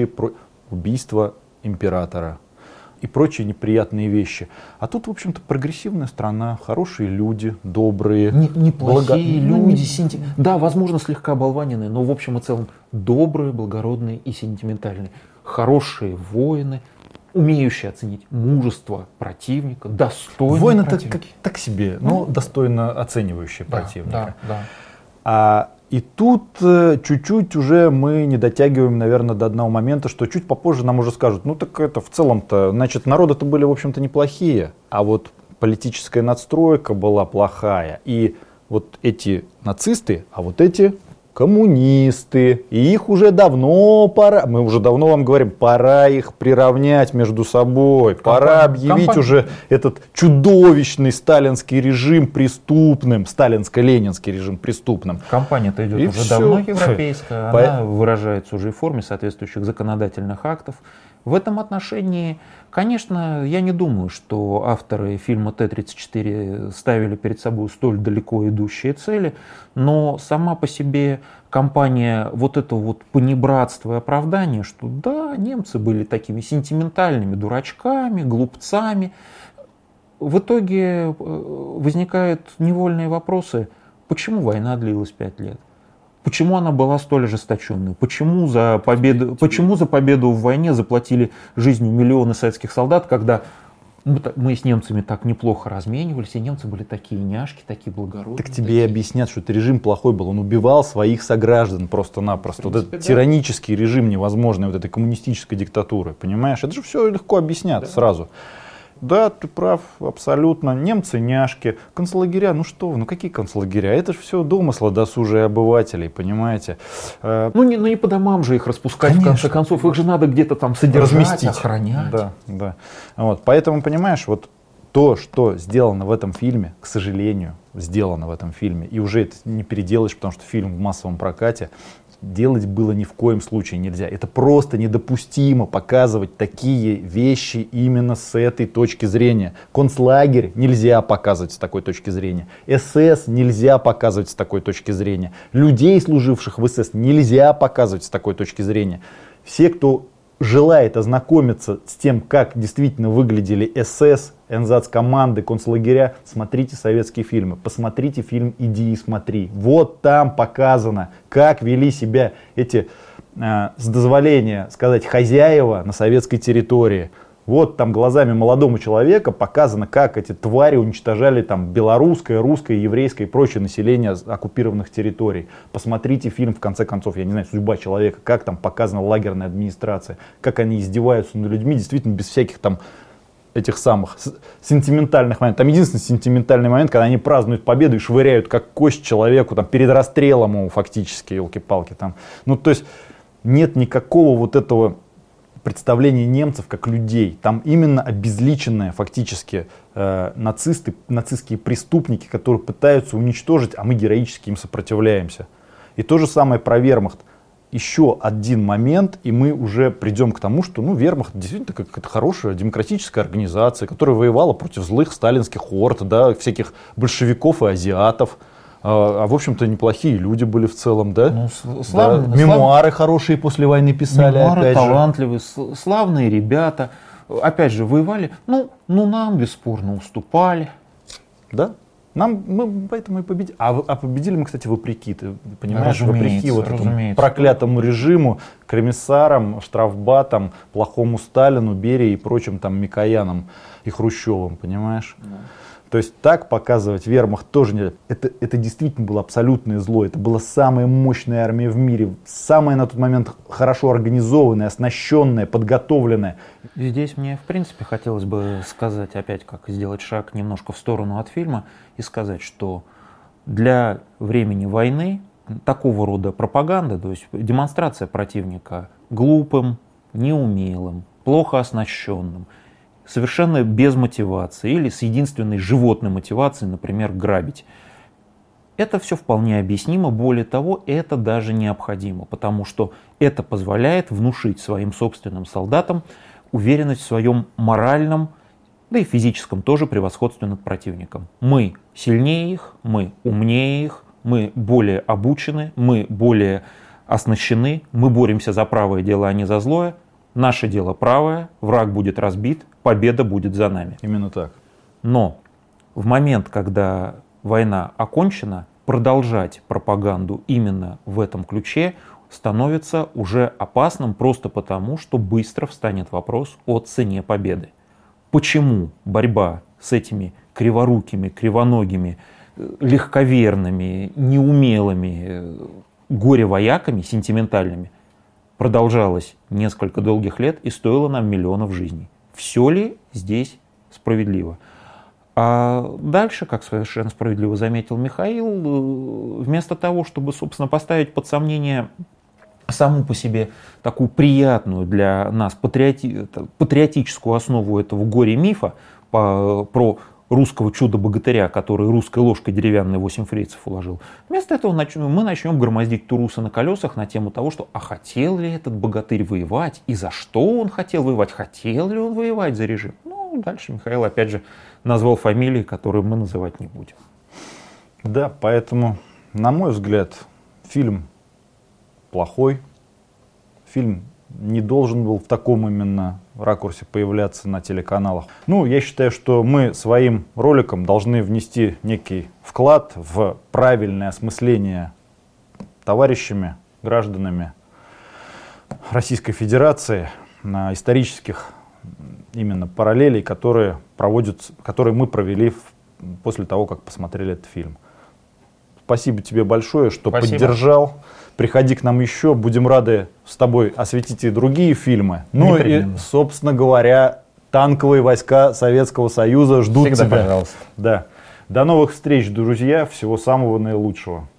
убийство императора. И прочие неприятные вещи. А тут, в общем-то, прогрессивная страна, хорошие люди, добрые. Неплохие люди. Да, возможно, слегка оболваненные, но в общем и целом добрые, благородные и сентиментальные. Хорошие воины, умеющие оценить мужество противника, достойные воины противника. так себе, но достойно оценивающие противника. Да. И тут чуть-чуть уже мы не дотягиваем, наверное, до одного момента, что чуть попозже нам уже скажут, так это в целом-то, значит, народы-то были, в общем-то, неплохие, а вот политическая надстройка была плохая. И вот эти нацисты, а вот эти коммунисты, и их уже давно пора, мы уже давно вам говорим, пора их приравнять между собой, пора объявить уже этот чудовищный сталинский режим преступным, сталинско-ленинский режим преступным. Кампания-то идет и уже все. давно европейская, она выражается уже в форме соответствующих законодательных актов. В этом отношении, конечно, я не думаю, что авторы фильма Т-34 ставили перед собой столь далеко идущие цели, но сама по себе кампания вот это вот понебратство и оправдание, что да, немцы были такими сентиментальными дурачками, глупцами. В итоге возникают невольные вопросы, почему война длилась 5 лет? Почему она была столь ожесточенной? Почему за победу в войне заплатили жизнью миллионы советских солдат, когда мы с немцами так неплохо разменивались, и немцы были такие няшки, такие благородные. Так тебе и объяснят, что это режим плохой был. Он убивал своих сограждан просто-напросто. Вот этот тиранический режим невозможный, вот этой коммунистической диктатуры. Понимаешь? Это же все легко объяснят сразу. Да, ты прав, абсолютно. Немцы няшки, концлагеря, ну что вы, ну какие концлагеря? Это же все домыслы досужие обывателей, понимаете? Не по домам же их распускать, конечно. В конце концов, их же надо где-то там содержать, разместить, охранять. Да. Вот, поэтому, понимаешь, вот то, что сделано в этом фильме, к сожалению, сделано в этом фильме, и уже это не переделаешь, потому что фильм в массовом прокате, делать было ни в коем случае нельзя. Это просто недопустимо показывать такие вещи именно с этой точки зрения. Концлагерь нельзя показывать с такой точки зрения. СС нельзя показывать с такой точки зрения. Людей, служивших в СС, нельзя показывать с такой точки зрения. Все, кто желает ознакомиться с тем, как действительно выглядели СС, энзац-команды, концлагеря, смотрите советские фильмы. Посмотрите фильм «Иди и смотри». Вот там показано, как вели себя эти, с дозволения сказать, хозяева на советской территории. Вот там глазами молодого человека показано, как эти твари уничтожали там белорусское, русское, еврейское и прочее население оккупированных территорий. Посмотрите фильм, в конце концов, я не знаю, «Судьба человека», как там показана лагерная администрация, как они издеваются над людьми, действительно без всяких там этих самых сентиментальных моментов. Там единственный сентиментальный момент, когда они празднуют победу и швыряют как кость человеку там перед расстрелом его фактически, елки-палки там. Ну то есть нет никакого вот этого представление немцев как людей. Там именно обезличенные фактически нацистские преступники, которые пытаются уничтожить, а мы героически им сопротивляемся. И то же самое про вермахт. Еще один момент, и мы уже придем к тому, что вермахт действительно какая-то хорошая демократическая организация, которая воевала против злых сталинских орд, да, всяких большевиков и азиатов. А в общем-то неплохие люди были в целом, да? Мемуары хорошие после войны писали. Мемуары талантливые, славные ребята. Опять же, воевали, нам бесспорно уступали. Да? Мы поэтому и победили. А победили мы, кстати, вопреки, ты понимаешь, вопреки вот этому проклятому режиму, комиссарам, штрафбатам, плохому Сталину, Берии и прочим там Микоянам и Хрущевым, понимаешь? Да. То есть так показывать вермахт тоже нельзя. Это действительно было абсолютное зло. Это была самая мощная армия в мире. Самая на тот момент хорошо организованная, оснащенная, подготовленная. И здесь мне в принципе хотелось бы сказать опять, как сделать шаг немножко в сторону от фильма и сказать, что для времени войны такого рода пропаганда, то есть демонстрация противника глупым, неумелым, плохо оснащенным, совершенно без мотивации или с единственной животной мотивацией, например, грабить. Это все вполне объяснимо, более того, это даже необходимо, потому что это позволяет внушить своим собственным солдатам уверенность в своем моральном, да и физическом тоже превосходстве над противником. Мы сильнее их, мы умнее их, мы более обучены, мы более оснащены, мы боремся за правое дело, а не за злое. Наше дело правое, враг будет разбит, победа будет за нами. Именно так. Но в момент, когда война окончена, продолжать пропаганду именно в этом ключе становится уже опасным просто потому, что быстро встанет вопрос о цене победы. Почему борьба с этими криворукими, кривоногими, легковерными, неумелыми горе-вояками, сентиментальными, продолжалась несколько долгих лет и стоила нам миллионов жизней? Все ли здесь справедливо? А дальше, как совершенно справедливо заметил Михаил, вместо того, чтобы, собственно, поставить под сомнение саму по себе такую приятную для нас патриотическую основу этого горе-мифа про русского чудо-богатыря, который русской ложкой деревянной 8 фрицев уложил. Вместо этого мы начнем громоздить турусы на колесах на тему того, что хотел ли этот богатырь воевать, и за что он хотел воевать, хотел ли он воевать за режим. Дальше Михаил опять же назвал фамилии, которые мы называть не будем. Да, поэтому, на мой взгляд, фильм плохой. Фильм не должен был в таком именно ракурсе появляться на телеканалах. Ну, я считаю, что мы своим роликом должны внести некий вклад в правильное осмысление товарищами, гражданами Российской Федерации на исторических именно параллелей, которые мы провели после того, как посмотрели этот фильм. Спасибо тебе большое, что поддержал. Приходи к нам еще, будем рады с тобой осветить и другие фильмы. Ну и, собственно говоря, танковые войска Советского Союза ждут тебя. Всегда, пожалуйста. Да. До новых встреч, друзья. Всего самого наилучшего.